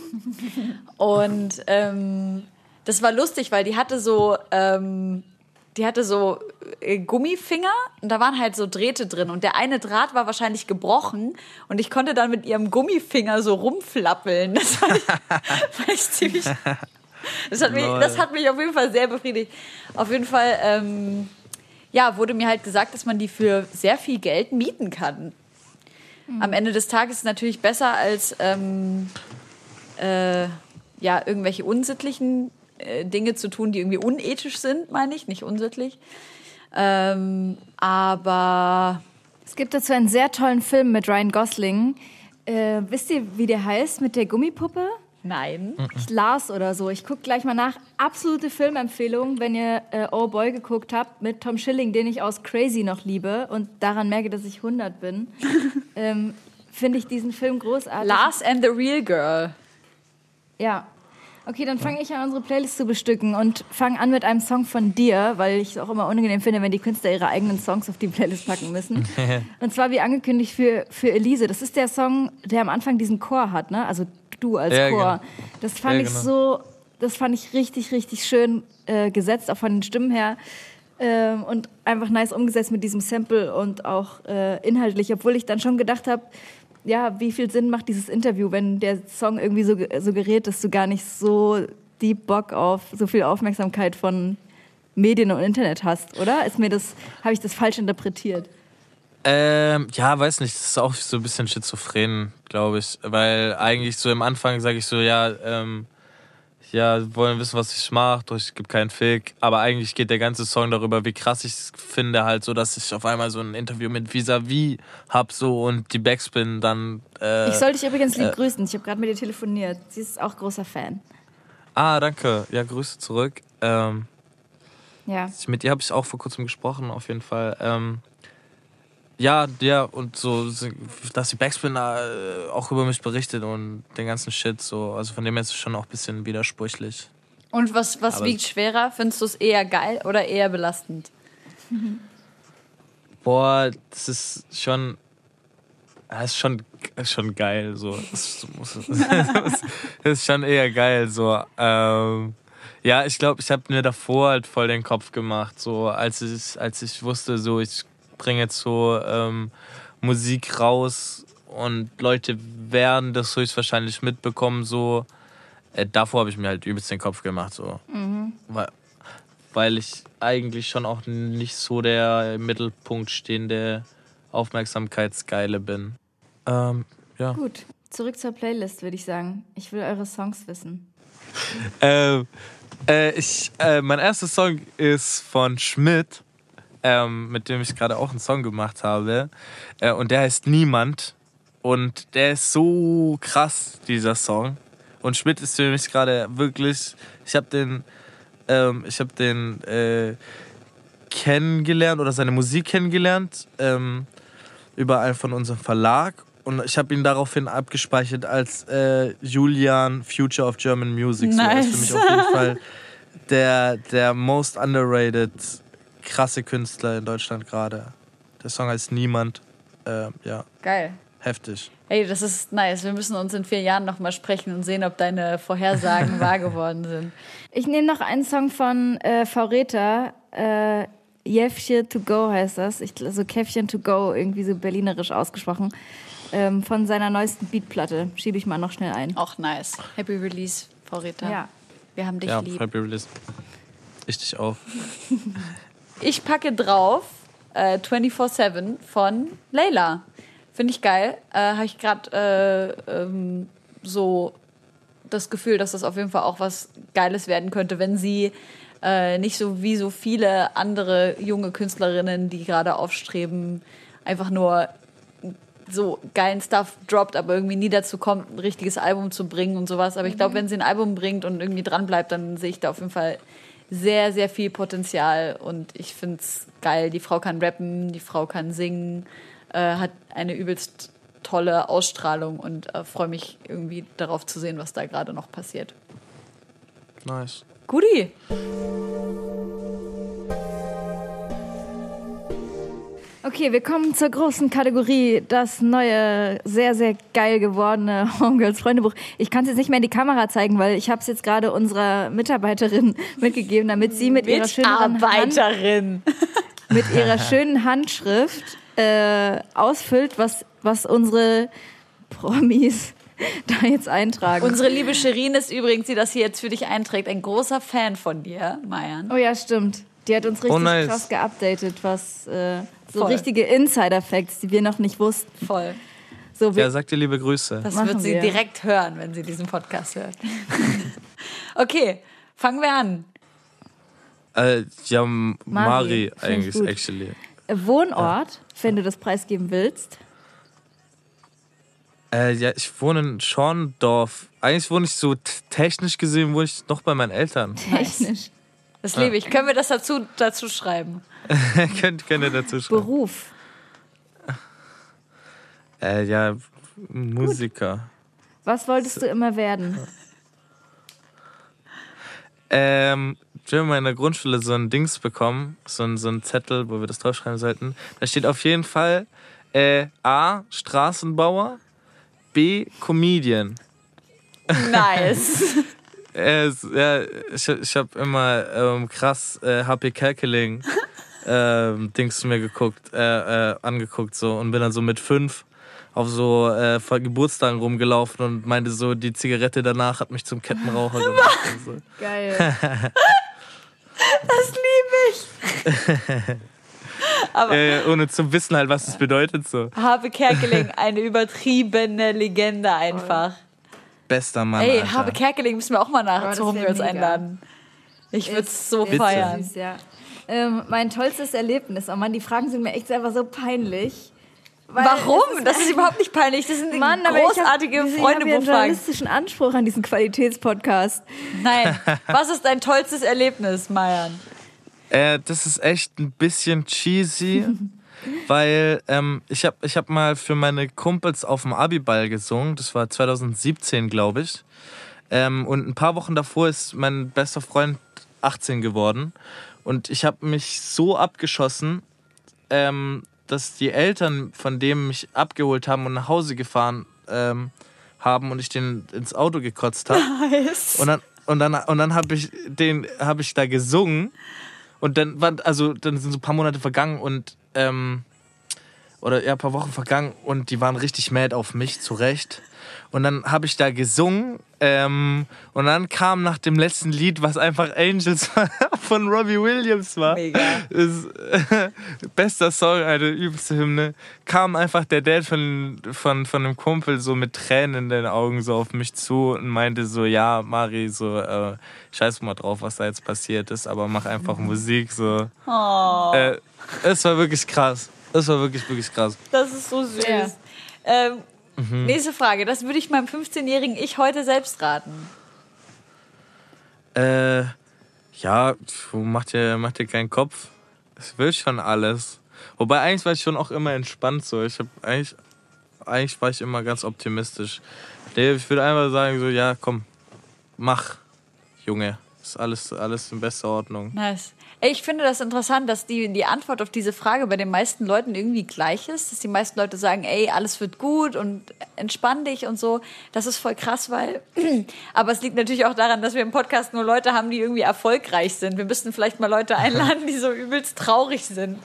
Und ähm, das war lustig, weil die hatte so, ähm, die hatte so äh, Gummifinger und da waren halt so Drähte drin. Und der eine Draht war wahrscheinlich gebrochen und ich konnte dann mit ihrem Gummifinger so rumflappeln. Das fand ich, fand ich ziemlich... Das hat, mich, das hat mich auf jeden Fall sehr befriedigt. Auf jeden Fall ähm, ja, wurde mir halt gesagt, dass man die für sehr viel Geld mieten kann. Mhm. Am Ende des Tages ist es natürlich besser als ähm, äh, ja, irgendwelche unsittlichen äh, Dinge zu tun, die irgendwie unethisch sind, meine ich, nicht unsittlich. Ähm, aber es gibt dazu einen sehr tollen Film mit Ryan Gosling. Äh, wisst ihr, wie der heißt mit der Gummipuppe? Nein. Ich las oder so. Ich gucke gleich mal nach. Absolute Filmempfehlung, wenn ihr äh, Oh Boy geguckt habt, mit Tom Schilling, den ich aus Crazy noch liebe und daran merke, dass ich hundert bin, ähm, finde ich diesen Film großartig. Lars and the Real Girl. Ja. Okay, dann fange ich an, unsere Playlist zu bestücken und fange an mit einem Song von dir, weil ich es auch immer unangenehm finde, wenn die Künstler ihre eigenen Songs auf die Playlist packen müssen. Und zwar wie angekündigt für, für Elise. Das ist der Song, der am Anfang diesen Chor hat, ne? Also du als Ja, Chor. genau. Das fand Ja, ich genau. so, das fand ich richtig, richtig schön äh, gesetzt, auch von den Stimmen her. Ähm, und einfach nice umgesetzt mit diesem Sample und auch äh, inhaltlich, obwohl ich dann schon gedacht habe, ja, wie viel Sinn macht dieses Interview, wenn der Song irgendwie so suggeriert, dass du gar nicht so deep Bock auf so viel Aufmerksamkeit von Medien und Internet hast, oder? Ist mir das, habe ich das falsch interpretiert? Ähm, ja, weiß nicht, das ist auch so ein bisschen schizophren, glaube ich. Weil eigentlich so am Anfang sage ich so, ja, ähm, ja, wollen wissen, was ich mache, doch ich gebe keinen Fick. Aber eigentlich geht der ganze Song darüber, wie krass ich es finde, halt so, dass ich auf einmal so ein Interview mit Vis-a-vis hab so und die Backspin dann... Äh, Ich soll dich übrigens lieb äh, grüßen. Ich habe gerade mit ihr telefoniert. Sie ist auch großer Fan. Ah, danke. Ja, Grüße zurück. Ähm, Ja. mit ihr habe ich auch vor kurzem gesprochen, auf jeden Fall. Ähm, ja, ja, und so, dass die Backspin äh, auch über mich berichtet und den ganzen Shit so. Also von dem her ist es schon auch ein bisschen widersprüchlich. Und was, was Aber- wiegt schwerer? Findest du es eher geil oder eher belastend? Boah, das ist schon. Das ist schon, ist schon geil. So. Das, das ist schon eher geil. So. Ähm, ja, ich glaube, ich habe mir davor halt voll den Kopf gemacht. So, als ich, als ich wusste, so, ich bringe jetzt so ähm, Musik raus und Leute werden das höchstwahrscheinlich mitbekommen. So. Äh, davor habe ich mir halt übelst den Kopf gemacht. So. Mhm. Weil, weil ich eigentlich schon auch nicht so der im Mittelpunkt stehende Aufmerksamkeitsgeile bin. Ähm, ja. Gut, zurück zur Playlist, würde ich sagen. Ich will eure Songs wissen. Ähm, äh, ich, äh, mein erster Song ist von Schmidt, ähm, mit dem ich gerade auch einen Song gemacht habe. Äh, und der heißt Niemand. Und der ist so krass, dieser Song. Und Schmidt ist für mich gerade wirklich... Ich habe den, ähm, ich hab den äh, kennengelernt oder seine Musik kennengelernt ähm, über einen von unserem Verlag. Und ich habe ihn daraufhin abgespeichert als äh, Julian Future of German Music. So, er ist für Nice. mich auf jeden Fall der, der most underrated krasse Künstler in Deutschland gerade. Der Song heißt Niemand. Äh, ja, Geil. heftig. Ey, das ist nice. Wir müssen uns in vier Jahren nochmal sprechen und sehen, ob deine Vorhersagen wahr geworden sind. Ich nehme noch einen Song von äh, Faureta. Äh, Jäffchen to go heißt das. Ich, also Käffchen to go, irgendwie so berlinerisch ausgesprochen. Ähm, von seiner neuesten Beatplatte. Schiebe ich mal noch schnell ein. Auch nice. Happy Release, Faureta. Ja. Wir haben dich Ja, lieb. Happy Release. Ich dich auch. Ich packe drauf äh, vierundzwanzig sieben von Layla. Finde ich geil. Äh, Habe ich gerade äh, ähm, so das Gefühl, dass das auf jeden Fall auch was Geiles werden könnte, wenn sie äh, nicht so wie so viele andere junge Künstlerinnen, die gerade aufstreben, einfach nur so geilen Stuff droppt, aber irgendwie nie dazu kommt, ein richtiges Album zu bringen und sowas. Aber ich glaube, wenn sie ein Album bringt und irgendwie dran bleibt, dann sehe ich da auf jeden Fall sehr, sehr viel Potenzial. Und ich finde es geil. Die Frau kann rappen, die Frau kann singen, äh, hat eine übelst tolle Ausstrahlung und äh, freue mich irgendwie darauf zu sehen, was da gerade noch passiert. Nice. Guti! Okay, wir kommen zur großen Kategorie, das neue, sehr, sehr geil gewordene Homegirls Freundebuch. Ich kann es jetzt nicht mehr in die Kamera zeigen, weil ich habe es jetzt gerade unserer Mitarbeiterin mitgegeben, damit sie mit ihrer schönen Hand, Mitarbeiterin! mit ihrer schönen Handschrift äh, ausfüllt, was, was unsere Promis da jetzt eintragen. Unsere liebe Shirin ist übrigens, die das hier jetzt für dich einträgt, ein großer Fan von dir, Mayan. Oh ja, stimmt. Die hat uns richtig Oh, nice. krass geupdatet, was äh, so Voll. richtige Insider-Facts, die wir noch nicht wussten. Voll. So, wir, Ja, sag dir liebe Grüße. Das Machen wird sie wir. direkt hören, wenn sie diesen Podcast hört. Okay, fangen wir an. Äh, ja, M- Mari, Mari find ich eigentlich, gut. actually. Wohnort, wenn du das preisgeben willst. Äh, ja, ich wohne in Schorndorf. Eigentlich wohne ich so t- technisch gesehen, wohne ich noch bei meinen Eltern. Technisch. Das liebe ich. Können wir das dazu, dazu schreiben? könnt, könnt ihr dazu schreiben. Beruf. Äh, ja, Musiker. Was wolltest du immer werden? Ähm, wir haben in der Grundschule so ein Dings bekommen, so ein, so ein Zettel, wo wir das draufschreiben sollten. Da steht auf jeden Fall äh, A, Straßenbauer, B, Comedian. Nice. äh, ja, ich ich habe immer ähm, krass äh, H P Kerkeling ähm, Dings mir geguckt, äh, äh, angeguckt so und bin dann so mit fünf auf so äh, Geburtstagen rumgelaufen und meinte so, die Zigarette danach hat mich zum Kettenraucher gemacht. Und so. Geil. Das liebe ich. Aber äh, ohne zu wissen halt, was es bedeutet. So. Habe Kerkeling, eine übertriebene Legende einfach. Bester Mann, Ey, Alter. Habe Kerkeling müssen wir auch mal nach Oh, das zu wär Homegirls mega. einladen. Ich würde es so Ist feiern. Süß, ja. ähm, mein tollstes Erlebnis. Oh Mann, die Fragen sind mir echt einfach so peinlich. Weil Warum? es ist- Das ist überhaupt nicht peinlich. Das sind Mann, aber ich hab- großartige ich hab ja einen Freunde-Fragen. journalistischen Anspruch an diesen Qualitätspodcast. Nein. Was ist dein tollstes Erlebnis, Mayan? Äh, das ist echt ein bisschen cheesy, weil ähm, ich habe ich hab mal für meine Kumpels auf dem Abiball gesungen. Das war zwanzig siebzehn, glaube ich. Ähm, und ein paar Wochen davor ist mein bester Freund achtzehn geworden. Und ich habe mich so abgeschossen, ähm, dass die Eltern von dem mich abgeholt haben und nach Hause gefahren ähm, haben und ich den ins Auto gekotzt habe. Nice. Und dann, und dann, und dann habe ich, den, hab ich da gesungen. Und dann, war, also, dann sind so ein paar Monate vergangen und ähm, oder ja, ein paar Wochen vergangen und die waren richtig mad auf mich, zu Recht. Und dann habe ich da gesungen ähm, und dann kam nach dem letzten Lied, was einfach Angels von Robbie Williams war, Mega. ist, äh, bester Song, eine übelste Hymne, kam einfach der Dad von, von, von einem Kumpel so mit Tränen in den Augen so auf mich zu und meinte so, ja, Mari, so, äh, scheiß mal drauf, was da jetzt passiert ist, aber mach einfach Musik, so. Oh, Äh, es war wirklich krass. Es war wirklich, wirklich krass. das ist so süß. Ja. Ähm, Nächste Frage. Das würde ich meinem fünfzehnjährigen Ich heute selbst raten. Äh, ja, mach dir, mach dir keinen Kopf. Es will schon alles. Wobei eigentlich war ich schon auch immer entspannt so. Ich hab eigentlich, eigentlich war ich immer ganz optimistisch. Nee, ich würde einfach sagen so, ja, komm, mach, Junge. Ist alles, alles in bester Ordnung. Nice. Ey, ich finde das interessant, dass die, die Antwort auf diese Frage bei den meisten Leuten irgendwie gleich ist. Dass die meisten Leute sagen, ey, alles wird gut und entspann dich und so. Das ist voll krass, weil... Aber es liegt natürlich auch daran, dass wir im Podcast nur Leute haben, die irgendwie erfolgreich sind. Wir müssten vielleicht mal Leute einladen, die so übelst traurig sind.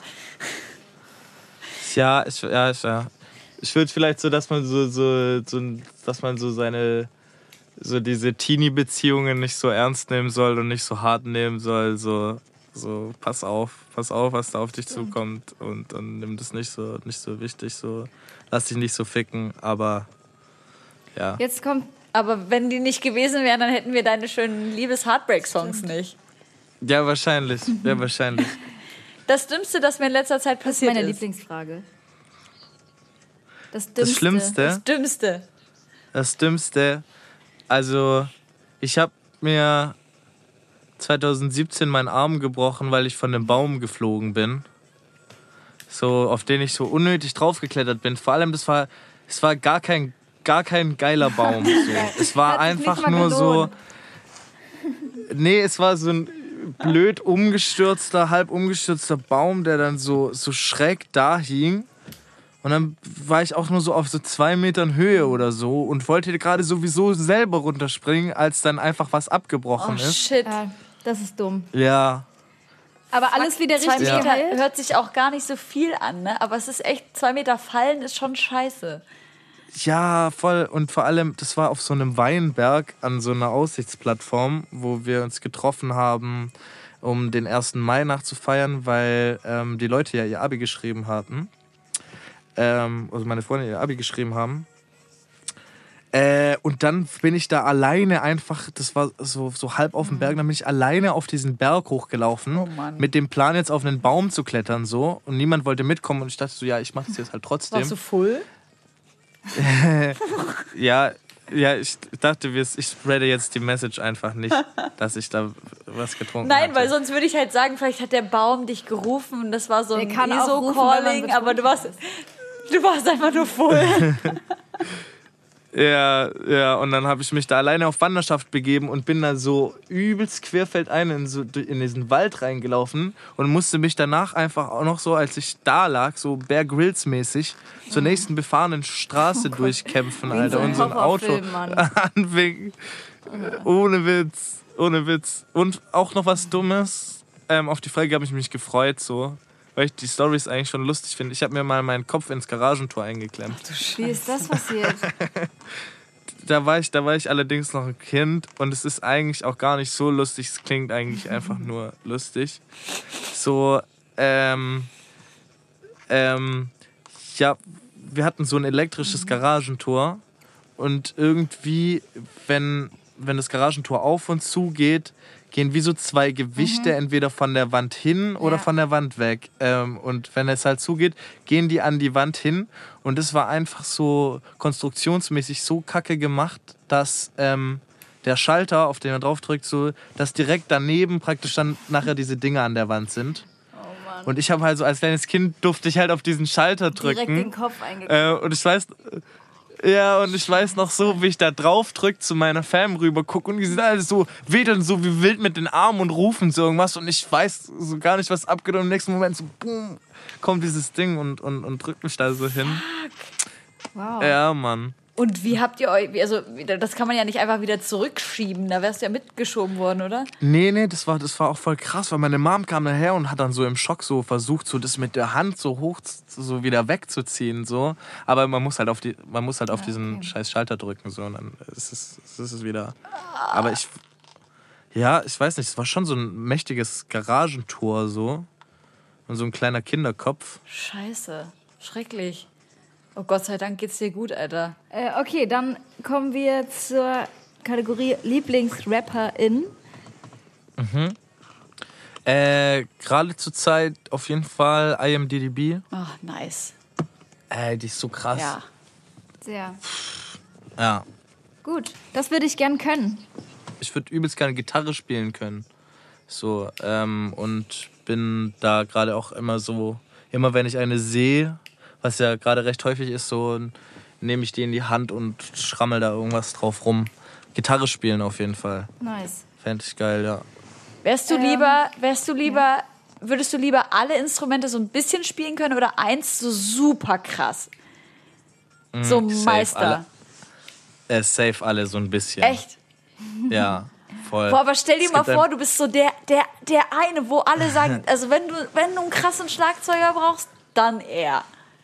Ja, ich, ja, ich, ja. Ich würde vielleicht so, dass man so, so, so, dass man so seine, so diese Teenie-Beziehungen nicht so ernst nehmen soll und nicht so hart nehmen soll. So, so pass auf, pass auf, was da auf dich zukommt und, und nimm das nicht so, nicht so wichtig. So, lass dich nicht so ficken, aber ja. Jetzt kommt Aber wenn die nicht gewesen wären, dann hätten wir deine schönen Liebes-Heartbreak-Songs nicht. Ja, wahrscheinlich, ja, wahrscheinlich. Das Dümmste, das mir in letzter Zeit passiert meine ist. Lieblingsfrage. Das Das Dümmste. Schlimmste. Das Dümmste. Das Dümmste, also ich habe mir zwanzig siebzehn meinen Arm gebrochen, weil ich von einem Baum geflogen bin. So, auf den ich so unnötig draufgeklettert bin. Vor allem, das war, es war gar kein, gar kein geiler Baum. So. Es war Hat sich nicht einfach mal nur so. gelohnt. Nee, es war so ein blöd umgestürzter, halb umgestürzter Baum, der dann so, so schräg da hing. Und dann war ich auch nur so auf so zwei Metern Höhe oder so und wollte gerade sowieso selber runterspringen, als dann einfach was abgebrochen Oh, ist. shit. Ja, das ist dumm. Ja, Aber alles wieder Zwei richtig Meter geheilt? hört sich auch gar nicht so viel an, ne? Aber es ist echt, zwei Meter fallen ist schon scheiße. ja, voll. Und vor allem, das war auf so einem Weinberg an so einer Aussichtsplattform, wo wir uns getroffen haben, um den ersten Mai nachzufeiern, weil ähm, die Leute ja ihr Abi geschrieben hatten. Ähm, also meine Freunde ihr Abi geschrieben haben. Äh, und dann bin ich da alleine einfach, das war so, so halb auf dem Berg, dann bin ich alleine auf diesen Berg hochgelaufen, Oh Mann. mit dem Plan jetzt auf einen Baum zu klettern so und niemand wollte mitkommen und ich dachte so, ja, ich mach das jetzt halt trotzdem. Warst du full? ja, ja, ich dachte, ich spreade jetzt die Message einfach nicht, dass ich da was getrunken habe. Nein, hatte. Weil sonst würde ich halt sagen, vielleicht hat der Baum dich gerufen und das war so ein E S O-Calling, aber du warst, du warst einfach nur voll. Ja, ja, und dann habe ich mich da alleine auf Wanderschaft begeben und bin da so übelst querfeldein in, so, in diesen Wald reingelaufen und musste mich danach einfach auch noch so, als ich da lag, so Bear Grylls mäßig zur nächsten befahrenen Straße oh durchkämpfen, Alter, so und so ein Auto anwinken. Ohne Witz, ohne Witz. Und auch noch was Dummes, ähm, auf die Frage habe ich mich gefreut, so. Weil ich die Storys eigentlich schon lustig finde. Ich habe mir mal meinen Kopf ins Garagentor eingeklemmt. Ach du Scheiße. Wie ist das passiert? Da war, ich, da war ich allerdings noch ein Kind und es ist eigentlich auch gar nicht so lustig. Es klingt eigentlich einfach nur lustig. So, ähm, ähm, ja, wir hatten so ein elektrisches Garagentor und irgendwie, wenn, wenn das Garagentor auf und zu geht, gehen wie so zwei Gewichte mhm. entweder von der Wand hin oder ja. von der Wand weg. Ähm, und wenn es halt zugeht, gehen die an die Wand hin. Und es war einfach so konstruktionsmäßig so kacke gemacht, dass ähm, der Schalter, auf den man drauf drückt, so, dass direkt daneben praktisch dann nachher diese Dinge an der Wand sind. Oh Mann. Und ich habe halt so als kleines Kind durfte ich halt auf diesen Schalter drücken. Direkt den Kopf eingeklemmt. Äh, und ich weiß... Ja, und ich weiß noch so, wie ich da drauf drück, zu meiner Fam rüber gucke und die sind alle so, wedeln so wie wild mit den Armen und rufen so irgendwas und ich weiß so gar nicht, was abgeht und im nächsten Moment so, boom, kommt dieses Ding und, und, und drückt mich da so hin. Fuck. Wow. Ja, Mann. Und wie habt ihr euch, also das kann man ja nicht einfach wieder zurückschieben, da wärst du ja mitgeschoben worden, oder? Nee, nee, das war, das war auch voll krass, weil meine Mom kam daher und hat dann so im Schock so versucht, so das mit der Hand so hoch so wieder wegzuziehen, so. Aber man muss halt auf die, man muss halt auf diesen okay. scheiß Schalter drücken, so, und dann ist es, ist es wieder. Aber ich, ja, ich weiß nicht, es war schon so ein mächtiges Garagentor, so. Und so ein kleiner Kinderkopf. Scheiße, schrecklich. Oh Gott sei Dank geht's dir gut, Alter. Äh, okay, dann kommen wir zur Kategorie Lieblingsrapperin. Mhm. Äh, gerade zur Zeit auf jeden Fall I Am D D B. Oh, nice. Äh, die ist so krass. Ja. Sehr. Ja. Gut, das würde ich gern können. Ich würde übelst gerne Gitarre spielen können. So, ähm, und bin da gerade auch immer so, immer wenn ich eine sehe, was ja gerade recht häufig ist, so nehme ich die in die Hand und schrammel da irgendwas drauf rum. Gitarre spielen auf jeden Fall. Nice. Fände ich geil, ja. Wärst du ähm, lieber, wärst du lieber, ja. würdest du lieber alle Instrumente so ein bisschen spielen können oder eins so super krass? Mm, so Meister. Alle, äh, safe alle so ein bisschen. Echt? Ja, voll. Boah, aber stell dir es mal vor, du bist so der, der, der eine, wo alle sagen, also wenn du, wenn du einen krassen Schlagzeuger brauchst, dann er.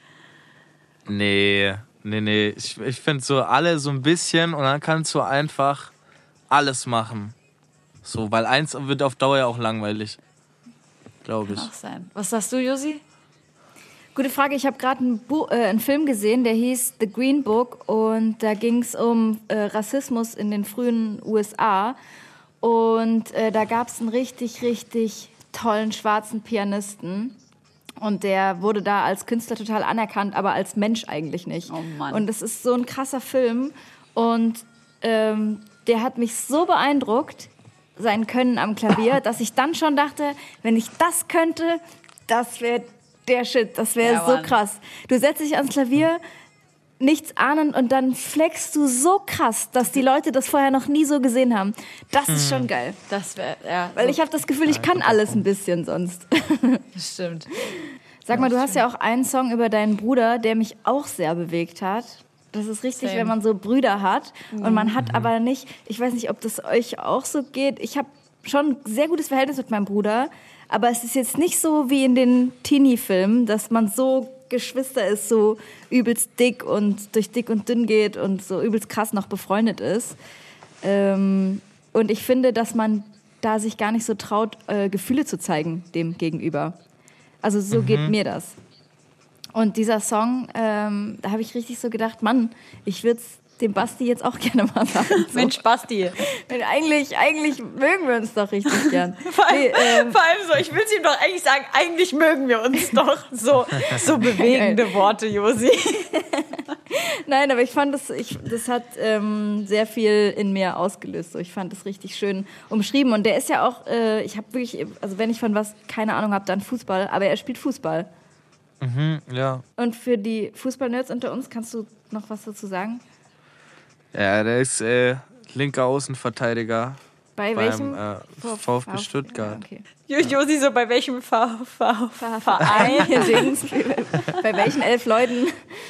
Nee, nee, nee. Ich, ich finde so alle so ein bisschen und dann kannst du einfach alles machen. So, weil eins wird auf Dauer ja auch langweilig. Glaube ich. Kann auch sein. Was sagst du, Josi? Gute Frage. Ich habe gerade einen, Bu- äh, einen Film gesehen, der hieß The Green Book und da ging es um äh, Rassismus in den frühen U S A und äh, da gab es einen richtig, richtig tollen schwarzen Pianisten. Und der wurde da als Künstler total anerkannt, aber als Mensch eigentlich nicht. Oh Mann. Und das ist so ein krasser Film. Und ähm, der hat mich so beeindruckt, sein Können am Klavier, dass ich dann schon dachte, wenn ich das könnte, das wäre der Shit, das wäre ja, so Mann. krass. Du setzt dich ans Klavier, nichts ahnend und dann flexst du so krass, dass die Leute das vorher noch nie so gesehen haben. Das ist schon geil. Das wäre, ja. Weil so. ich habe das Gefühl, ich kann alles ein bisschen sonst. Das stimmt. Sag mal, du hast ja auch einen Song über deinen Bruder, der mich auch sehr bewegt hat. Das ist richtig, Same. wenn man so Brüder hat und man hat aber nicht, ich weiß nicht, ob das euch auch so geht. Ich habe schon ein sehr gutes Verhältnis mit meinem Bruder, aber es ist jetzt nicht so wie in den Teenie-Filmen, dass man so Geschwister ist, so übelst dick und durch dick und dünn geht und so übelst krass noch befreundet ist. Ähm, und ich finde, dass man da sich gar nicht so traut, äh, Gefühle zu zeigen dem gegenüber. Also so mhm. geht mir das. Und dieser Song, ähm, da habe ich richtig so gedacht, Mann, ich würde es dem Basti jetzt auch gerne mal sagen. So. Mensch, Basti. Eigentlich, eigentlich mögen wir uns doch richtig gern. vor, allem, nee, ähm, vor allem so, ich will es ihm doch eigentlich sagen, eigentlich mögen wir uns doch. So, so bewegende Worte, Josi. Nein, aber ich fand, das, ich, das hat ähm, sehr viel in mir ausgelöst. So. Ich fand das richtig schön umschrieben. Und der ist ja auch, äh, ich habe wirklich, also wenn ich von was keine Ahnung habe, dann Fußball. Aber er spielt Fußball. Mhm, ja. Und für die Fußballnerds unter uns, kannst du noch was dazu sagen? Ja, der ist äh, linker Außenverteidiger. Bei beim, welchem? Äh, VfB Stuttgart. Ja, okay. Josi so, bei welchem Ver- Ver- Ver- Verein? Dings. Bei welchen elf Leuten?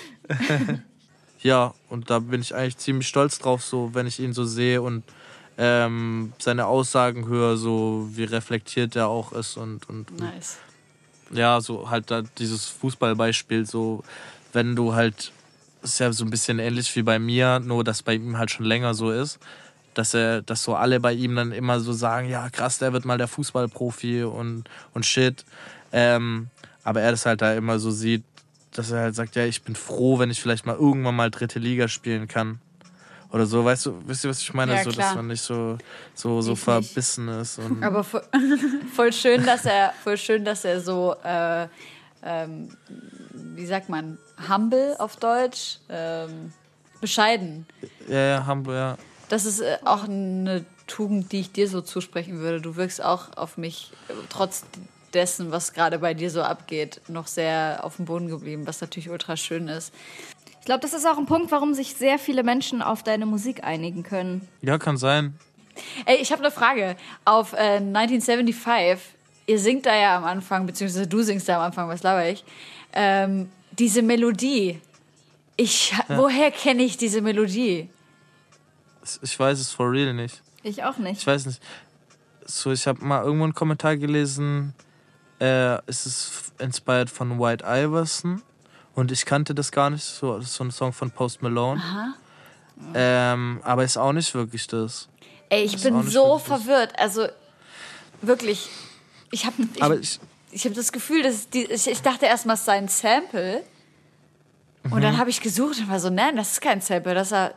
Ja, und da bin ich eigentlich ziemlich stolz drauf, so wenn ich ihn so sehe und ähm, seine Aussagen höre, so wie reflektiert er auch ist und, und Nice. ja, so halt da dieses Fußballbeispiel, so wenn du halt, das ist ja so ein bisschen ähnlich wie bei mir, nur dass bei ihm halt schon länger so ist, dass er, dass so alle bei ihm dann immer so sagen, ja krass, der wird mal der Fußballprofi und, und shit. Ähm, aber er das halt da immer so sieht, dass er halt sagt, ja, ich bin froh, wenn ich vielleicht mal irgendwann mal dritte Liga spielen kann. Oder so, weißt du, wisst ihr, was ich meine? Ja, so, klar. dass man nicht so, so, so Ich verbissen ist. Und Aber voll, voll schön, dass er, voll schön, dass er so, äh, ähm, wie sagt man, humble auf Deutsch, ähm, bescheiden. ja, ja, Hamburg, ja. Das ist äh, auch eine Tugend, die ich dir so zusprechen würde. Du wirkst auch auf mich, äh, trotz dessen, was gerade bei dir so abgeht, noch sehr auf dem Boden geblieben, was natürlich ultra schön ist. Ich glaube, das ist auch ein Punkt, warum sich sehr viele Menschen auf deine Musik einigen können. Ja, kann sein. Ey, ich habe eine Frage. Auf äh, neunzehnhundertfünfundsiebzig, ihr singt da ja am Anfang, beziehungsweise du singst da am Anfang, was laber ich, ähm, diese Melodie. Ich, Ja. Woher kenne ich diese Melodie? Ich weiß es for real nicht. Ich auch nicht. Ich weiß nicht. So, ich habe mal irgendwo einen Kommentar gelesen, äh, es ist inspired von White Iverson. Und ich kannte das gar nicht. So, das ist so ein Song von Post Malone. Aha. Ähm, aber ist auch nicht wirklich das. Ey, ich Das ist bin auch nicht so wirklich das. verwirrt. Also, wirklich, ich habe ich, Aber ich, ich hab das Gefühl, dass die, ich, ich dachte erstmal, es sei ein Sample. Und dann habe ich gesucht und war so, nein, das ist kein Sample, das ist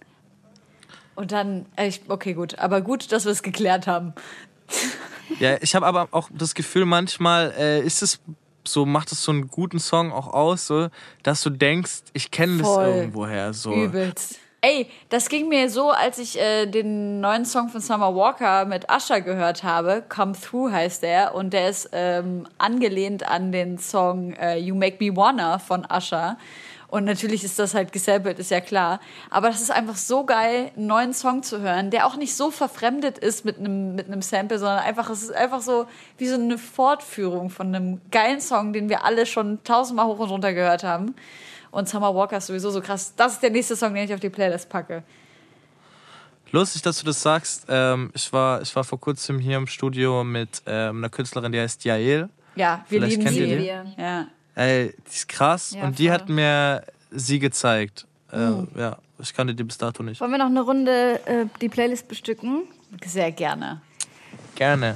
Und dann, äh, ich, okay, gut. Aber gut, dass wir es geklärt haben. ja, ich habe aber auch das Gefühl, manchmal äh, ist es so, macht es so einen guten Song auch aus, so, dass du denkst, ich kenne das Voll. irgendwoher. So. Übelst. Ey, das ging mir so, als ich äh, den neuen Song von Summer Walker mit Usher gehört habe. Come Through heißt der. Und der ist ähm, angelehnt an den Song äh, You Make Me Wanna von Usher. Und natürlich ist das halt gesampelt, ist ja klar. Aber das ist einfach so geil, einen neuen Song zu hören, der auch nicht so verfremdet ist mit einem mit einem Sample, sondern einfach, es ist einfach so wie so eine Fortführung von einem geilen Song, den wir alle schon tausendmal hoch und runter gehört haben. Und Summer Walker ist sowieso so krass. Das ist der nächste Song, den ich auf die Playlist packe. Lustig, dass du das sagst. Ähm, ich, war, ich war vor kurzem hier im Studio mit ähm, einer Künstlerin, die heißt Jael. Ja, wir Vielleicht lieben kennt sie. ihr die? Wir. Ja. Ey, die ist krass. Ja, und die voll. hat mir sie gezeigt. Äh, ja, ich kannte die bis dato nicht. Wollen wir noch eine Runde äh, die Playlist bestücken? Sehr gerne. Gerne.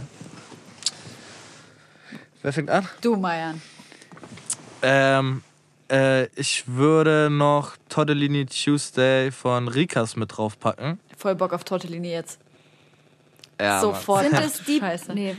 Wer fängt an? Du, Mayan. Ähm, äh, ich würde noch Tortellini Tuesday von Rikas mit draufpacken. Voll Bock auf Tortellini jetzt. Ja, Sofort. Sind es die? Scheiße. Nee.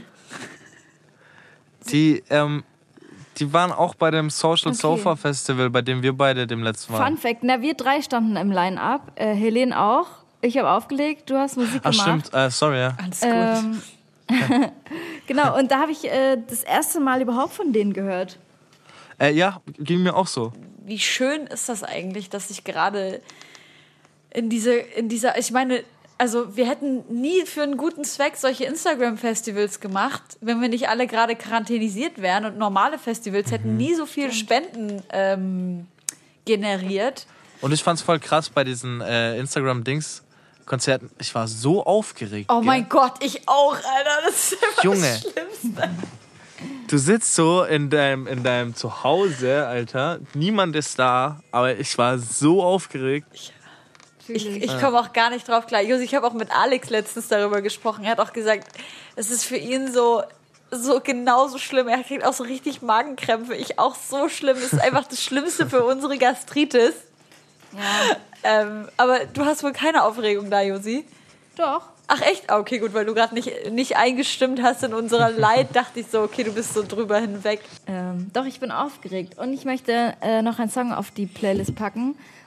Die, ähm, die waren auch bei dem Social Okay. Sofa Festival, bei dem wir beide dem letzten Mal. Fun Fact, na, wir drei standen im Line-Up. Äh, Helene auch. Ich habe aufgelegt, du hast Musik Ach gemacht. stimmt, äh, sorry, ja. Alles gut. Ähm, genau, und da habe ich äh, das erste Mal überhaupt von denen gehört. Äh, ja, ging mir auch so. Wie schön ist das eigentlich, dass ich gerade in diese, in dieser, ich meine, also wir hätten nie für einen guten Zweck solche Instagram-Festivals gemacht, wenn wir nicht alle gerade quarantänisiert wären, und normale Festivals hätten nie so viel Spenden ähm, generiert. Und ich fand's voll krass bei diesen äh, Instagram-Dings-Konzerten. Ich war so aufgeregt. Oh gell? mein Gott, ich auch, Alter, das ist einfach Junge. das Schlimmste. Du sitzt so in deinem, in deinem Zuhause, Alter. Niemand ist da, aber ich war so aufgeregt. Ich, ich komme auch gar nicht drauf klar. Josi, ich habe auch mit Alex letztens darüber gesprochen. Er hat auch gesagt, es ist für ihn so, so genauso schlimm. Er kriegt auch so richtig Magenkrämpfe. Ich auch so schlimm. Das ist einfach das Schlimmste für unsere Gastritis. Ja. Ähm, aber du hast wohl keine Aufregung da, Josi? Doch. Ach echt? Ah, okay, gut, weil du gerade nicht, nicht eingestimmt hast in unserer Leid, dachte ich so, okay, du bist so drüber hinweg. Ähm, doch, ich bin aufgeregt. Und ich möchte äh, noch einen Song auf die Playlist packen.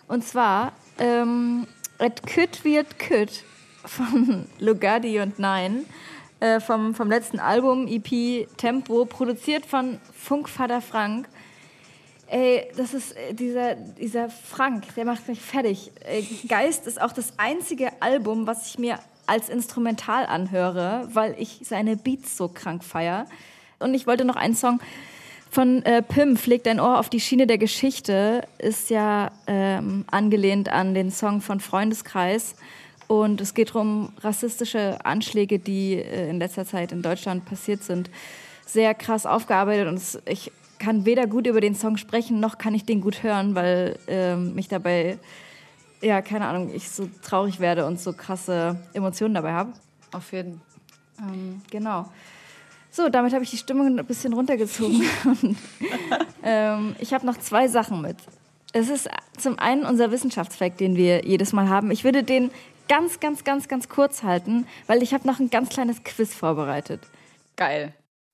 Und zwar ähm, Et Kütt wird Kütt von Lugardi und Nein. Äh, vom, vom letzten Album, E P Tempo, produziert von Funkvater Frank. Ey, das ist äh, dieser, dieser Frank, der macht mich fertig. Äh, Geist ist auch das einzige Album, was ich mir als Instrumental anhöre, weil ich seine Beats so krank feiere. Und ich wollte noch einen Song von äh, Pim, Pfleg dein Ohr auf die Schiene der Geschichte, ist ja ähm, angelehnt an den Song von Freundeskreis. Und es geht um rassistische Anschläge, die äh, in letzter Zeit in Deutschland passiert sind. Sehr krass aufgearbeitet und es, ich kann weder gut über den Song sprechen, noch kann ich den gut hören, weil äh, mich dabei, ja, keine Ahnung, ich so traurig werde und so krasse Emotionen dabei habe. Auf jeden Fall. Ähm, genau. So, damit habe ich die Stimmung ein bisschen runtergezogen. und, ähm, ich habe noch zwei Sachen mit. Es ist zum einen unser Wissenschaftsfact, den wir jedes Mal haben. Ich würde den ganz, ganz, ganz, ganz kurz halten, weil ich habe noch ein ganz kleines Quiz vorbereitet. Geil.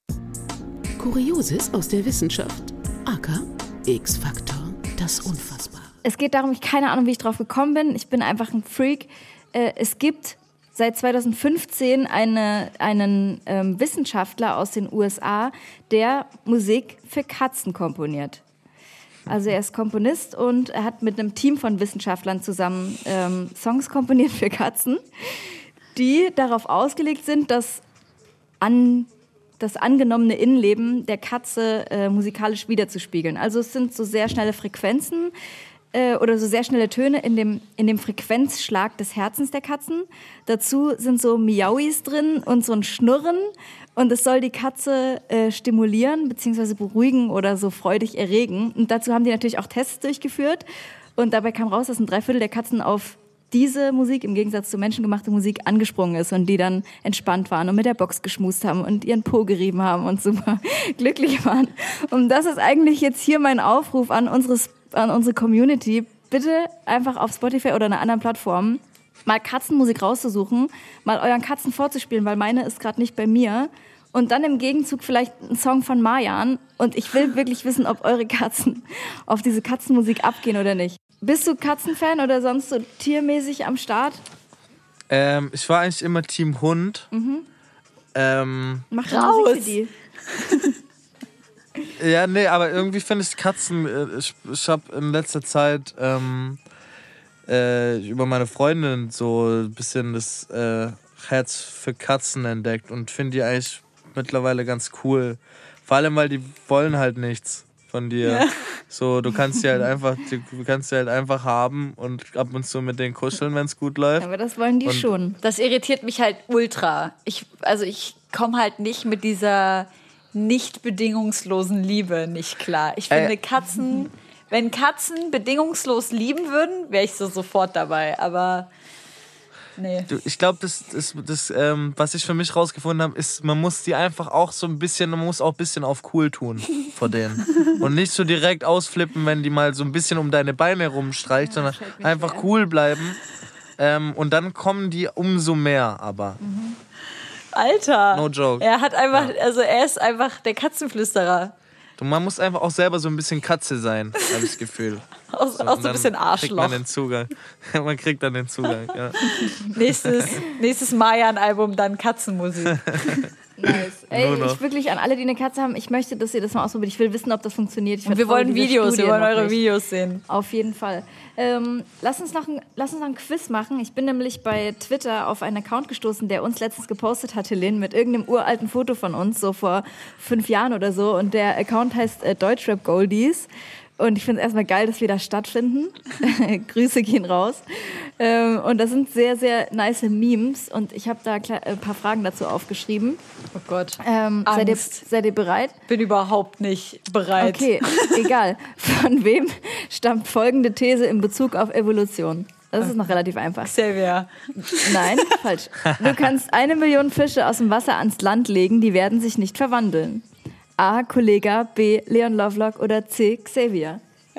Kurioses aus der Wissenschaft. aka X-Faktor, das Unfassbare. Es geht darum, ich keine Ahnung, wie ich drauf gekommen bin. Ich bin einfach ein Freak. Äh, es gibt seit zweitausendfünfzehn eine, einen ähm, Wissenschaftler aus den U S A, der Musik für Katzen komponiert. Also er ist Komponist und er hat mit einem Team von Wissenschaftlern zusammen ähm, Songs komponiert für Katzen, die darauf ausgelegt sind, dass an das angenommene Innenleben der Katze äh, musikalisch wiederzuspiegeln. Also es sind so sehr schnelle Frequenzen äh, oder so sehr schnelle Töne in dem, in dem Frequenzschlag des Herzens der Katzen. Dazu sind so Miauis drin und so ein Schnurren. Und es soll die Katze äh, stimulieren bzw. beruhigen oder so freudig erregen. Und dazu haben die natürlich auch Tests durchgeführt. Und dabei kam raus, dass ein Dreiviertel der Katzen auf diese Musik im Gegensatz zu menschengemachte Musik angesprungen ist und die dann entspannt waren und mit der Box geschmust haben und ihren Po gerieben haben und super glücklich waren. Und das ist eigentlich jetzt hier mein Aufruf an, unseres, an unsere Community. Bitte einfach auf Spotify oder einer anderen Plattform mal Katzenmusik rauszusuchen, mal euren Katzen vorzuspielen, weil meine ist gerade nicht bei mir. Und dann im Gegenzug vielleicht einen Song von Marjan. Und ich will wirklich wissen, ob eure Katzen auf diese Katzenmusik abgehen oder nicht. Bist du Katzenfan oder sonst so tiermäßig am Start? Ähm, ich war eigentlich immer Team Hund. Mhm. Ähm, Mach raus! Musik für die. Ja, nee, aber irgendwie finde ich Katzen... Ich, ich habe in letzter Zeit... Ähm, Äh, über meine Freundin so ein bisschen das äh, Herz für Katzen entdeckt und finde die eigentlich mittlerweile ganz cool. Vor allem, weil die wollen halt nichts von dir. Ja. So, du kannst sie halt einfach, du kannst sie halt einfach haben und ab und zu mit denen kuscheln, wenn es gut läuft. Aber das wollen die und schon. Das irritiert mich halt ultra. Ich, also ich komme halt nicht mit dieser nicht bedingungslosen Liebe nicht klar. Ich finde äh, Katzen... Wenn Katzen bedingungslos lieben würden, wäre ich so sofort dabei, aber nee. Du, ich glaube, das, das, das ähm, was ich für mich rausgefunden habe, ist, man muss die einfach auch so ein bisschen, man muss auch ein bisschen auf cool tun vor denen. Und nicht so direkt ausflippen, wenn die mal so ein bisschen um deine Beine rumstreicht, ja, sondern einfach cool bleiben. Ähm, und dann kommen die umso mehr, aber. Mhm. Alter! No joke. Er hat einfach, ja. also er ist einfach der Katzenflüsterer. Man muss einfach auch selber so ein bisschen Katze sein, habe ich das Gefühl. auch so, auch so ein bisschen Arschloch. Kriegt man den Zugang. Man kriegt dann den Zugang, ja. nächstes, nächstes Marjan-Album, dann Katzenmusik. Nice. Ey, ich wirklich an alle, die eine Katze haben, ich möchte, dass ihr das mal ausprobiert. Ich will wissen, ob das funktioniert. Ich Und wir wollen Videos, Studie wir wollen eure nicht. Videos sehen. Auf jeden Fall. Ähm, lass, uns noch ein, lass uns noch ein Quiz machen. Ich bin nämlich bei Twitter auf einen Account gestoßen, der uns letztens gepostet hat, Helene, mit irgendeinem uralten Foto von uns, so vor fünf Jahren oder so. Und der Account heißt äh, Deutschrap Goldies. Und ich finde es erstmal geil, dass wir da stattfinden. Grüße gehen raus. Ähm, und das sind sehr, sehr nice Memes. Und ich habe da ein paar Fragen dazu aufgeschrieben. Oh Gott. Ähm, seid, ihr, seid ihr bereit? Bin überhaupt nicht bereit. Okay, egal. Von wem stammt folgende These in Bezug auf Evolution? Das ist noch relativ einfach. Xavier. Nein, falsch. Du kannst eine Million Fische aus dem Wasser ans Land legen, die werden sich nicht verwandeln. A. Kollega, B. Leon Lovelock oder C. Xavier?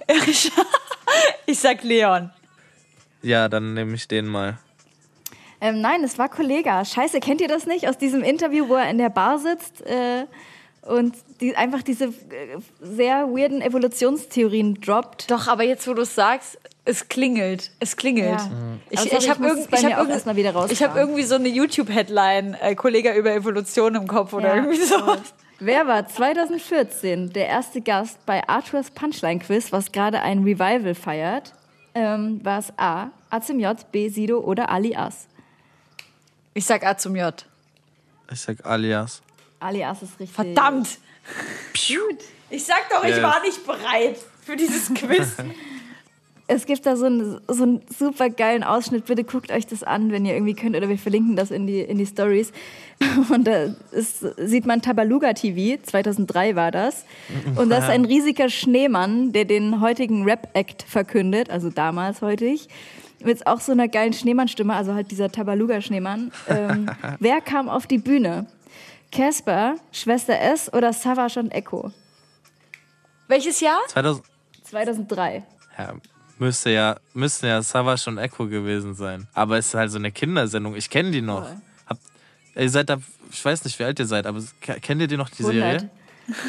Ich sag Leon. Ja, dann nehme ich den mal. Ähm, nein, es war Kollega. Scheiße, kennt ihr das nicht? Aus diesem Interview, wo er in der Bar sitzt äh, und die einfach diese äh, sehr weirden Evolutionstheorien droppt. Doch, aber jetzt, wo du es sagst, es klingelt. Es klingelt. Ja. Ich, Also, ich, ich habe muss irgend, es bei ich mir hab auch irgend, erst mal wieder ich hab rauskramen. irgendwie so eine YouTube-Headline, äh, Kollege über Evolution im Kopf oder Ja. irgendwie so. Wer war zwanzig vierzehn der erste Gast bei Arthurs Punchline Quiz, was gerade ein Revival feiert? Ähm, war es A, A zum J, B, Sido oder Alias? Ich sag A zum J. Ich sag Alias. Alias ist richtig. Verdammt! Gut. Ich sag doch, ich Yes. war nicht bereit für dieses Quiz. Es gibt da so einen, so einen super geilen Ausschnitt. Bitte guckt euch das an, wenn ihr irgendwie könnt. Oder wir verlinken das in die, in die Stories. Und da ist, sieht man Tabaluga T V, zweitausenddrei war das. Und das ist ein riesiger Schneemann, der den heutigen Rap-Act verkündet. Also damals, heutig. Mit auch so einer geilen Schneemann-Stimme. Also halt dieser Tabaluga-Schneemann. Ähm, wer kam auf die Bühne? Casper, Schwester S oder Savage und Echo? Welches Jahr? zweitausend zweitausenddrei. Ja, müsste ja, müsste ja Savage und Echo gewesen sein. Aber es ist halt so eine Kindersendung. Ich kenne die noch. Cool. Hab, ihr seid da, ich weiß nicht, wie alt ihr seid, aber ke- kennt ihr die noch, die hundert. Serie?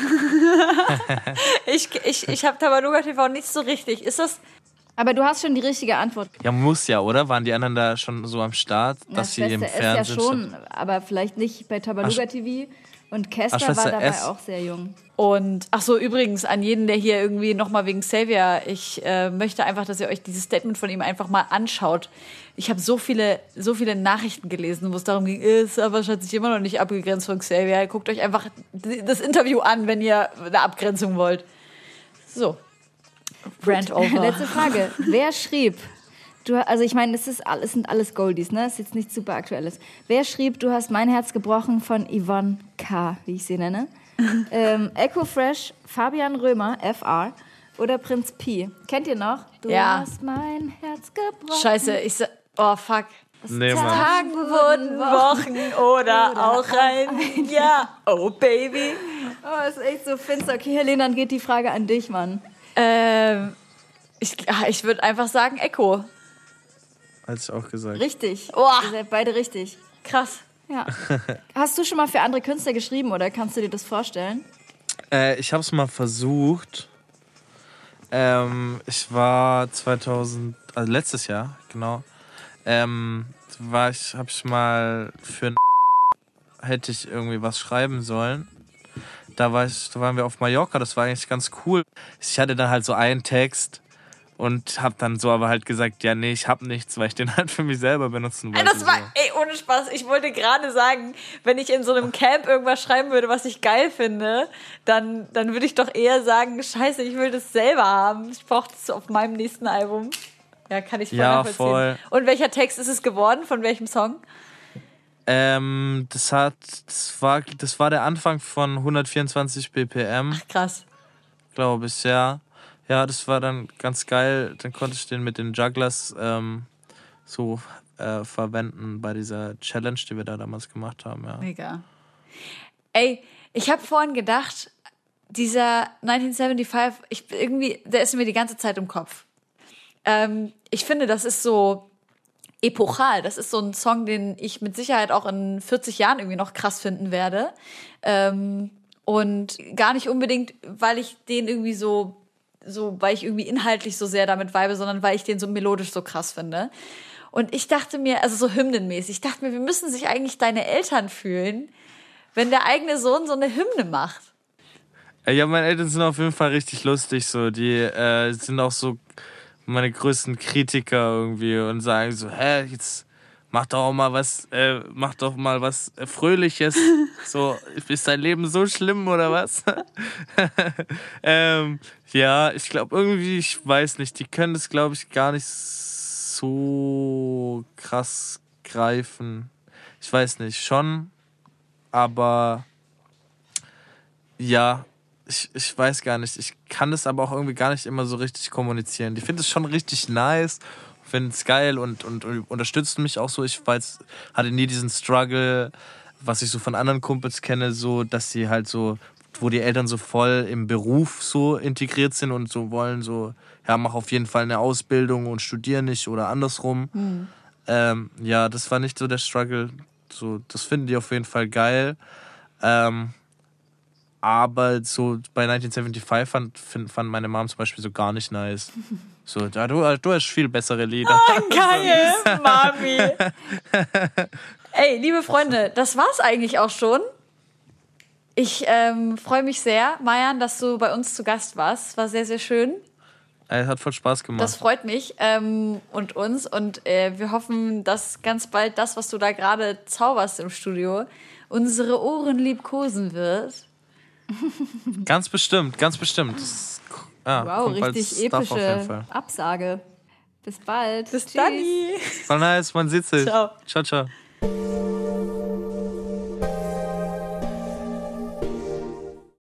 Ich, ich, ich habe Tabaluga T V nicht so richtig. Ist das... Aber du hast schon die richtige Antwort. Ja, muss ja, oder? Waren die anderen da schon so am Start, Na, dass sie im Schwester S Fernsehen ja schon, aber vielleicht nicht bei Tabaluga Ach, T V. Und Casper Ach, Schwester war dabei S. auch sehr jung. Und, ach so, übrigens, an jeden, der hier irgendwie nochmal wegen Xavier, ich äh, möchte einfach, dass ihr euch dieses Statement von ihm einfach mal anschaut. Ich habe so viele, so viele Nachrichten gelesen, wo es darum ging, äh, Savage hat sich immer noch nicht abgegrenzt von Xavier. Guckt euch einfach das Interview an, wenn ihr eine Abgrenzung wollt. So. Rant over. Letzte Frage. Wer schrieb, du, also ich meine, es, ist, all- es sind alles Goldies, ne? Es ist jetzt nichts super Aktuelles. Wer schrieb, du hast mein Herz gebrochen von Yvonne K., wie ich sie nenne? ähm, Echo Fresh, Fabian Römer, F R oder Prinz Pi? Kennt ihr noch? Du Ja. hast mein Herz gebrochen. Scheiße, ich sag, oh fuck. Nee, Mann. Tagen wurden Wochen oder auch ein Jahr. Oh, Baby. Oh, ist echt so finster. Okay, Helene, dann geht die Frage an dich, Mann. Ähm, ich ich würde einfach sagen Echo. Hatte ich auch gesagt. Richtig. Oh. Ihr seid beide richtig. Krass. Ja. Hast du schon mal für andere Künstler geschrieben oder kannst du dir das vorstellen? Äh, ich habe es mal versucht. Ähm, ich war zweitausend, also letztes Jahr, genau. Ähm, war ich, habe ich mal für hätte ich irgendwie was schreiben sollen. Da war ich, da waren wir auf Mallorca. Das war eigentlich ganz cool. Ich hatte dann halt so einen Text und habe dann so aber halt gesagt, ja nee, ich habe nichts, weil ich den halt für mich selber benutzen wollte. Das war, so. ey, ohne Spaß. Ich wollte gerade sagen, wenn ich in so einem Camp irgendwas schreiben würde, was ich geil finde, dann, dann würde ich doch eher sagen, scheiße, ich will das selber haben. Ich brauche das auf meinem nächsten Album. Ja, kann ich voll Ja, nachvollziehen. voll. Und welcher Text ist es geworden? Von welchem Song? Ähm, das hat, das war, das war der Anfang von hundertvierundzwanzig B P M, Krass. glaube ich, ja. Ja, das war dann ganz geil. Dann konnte ich den mit den Jugglers ähm, so äh, verwenden bei dieser Challenge, die wir da damals gemacht haben, ja. Mega. Ey, ich habe vorhin gedacht, dieser neunzehnhundertfünfundsiebzig, ich, irgendwie, der ist mir die ganze Zeit im Kopf. Ähm, ich finde, das ist so epochal. Das ist so ein Song, den ich mit Sicherheit auch in vierzig Jahren irgendwie noch krass finden werde. Ähm, und gar nicht unbedingt, weil ich den irgendwie so, so, weil ich irgendwie inhaltlich so sehr damit vibe, sondern weil ich den so melodisch so krass finde. Und ich dachte mir, also so hymnenmäßig, ich dachte mir, wie müssen sich eigentlich deine Eltern fühlen, wenn der eigene Sohn so eine Hymne macht? Ja, meine Eltern sind auf jeden Fall richtig lustig, so. Die äh, sind auch so meine größten Kritiker irgendwie und sagen so, hä, jetzt mach doch auch mal was, äh, mach doch mal was äh, Fröhliches. So, ist dein Leben so schlimm oder was? ähm, ja, ich glaube irgendwie, ich weiß nicht, die können das, glaube ich, gar nicht so krass greifen. Ich weiß nicht, schon, aber ja, Ich, ich weiß gar nicht. Ich kann das aber auch irgendwie gar nicht immer so richtig kommunizieren. Die finden es schon richtig nice, finden es geil und, und, und unterstützen mich auch so. Ich weiß, hatte nie diesen Struggle, was ich so von anderen Kumpels kenne, so, dass sie halt so, wo die Eltern so voll im Beruf so integriert sind und so wollen, so, ja, mach auf jeden Fall eine Ausbildung und studier nicht oder andersrum. Mhm. Ähm, ja, das war nicht so der Struggle. So, das finden die auf jeden Fall geil. Ähm, Aber so bei neunzehnhundertfünfundsiebzig fand, find, fand meine Mom zum Beispiel so gar nicht nice. So, ja, du, du hast viel bessere Lieder. Oh, geil, Mami. Ey, liebe Freunde, das war's eigentlich auch schon. Ich ähm, freue mich sehr, Mayan, dass du bei uns zu Gast warst. Es war sehr, sehr schön. Es hat voll Spaß gemacht. Das freut mich ähm, und uns. Und äh, wir hoffen, dass ganz bald das, was du da gerade zauberst im Studio, unsere Ohren liebkosen wird. Ganz bestimmt, ganz bestimmt. Das, ja, wow, richtig epische Absage. Bis bald. Bis dann. War nice, man sieht sich. Ciao. Ciao, ciao.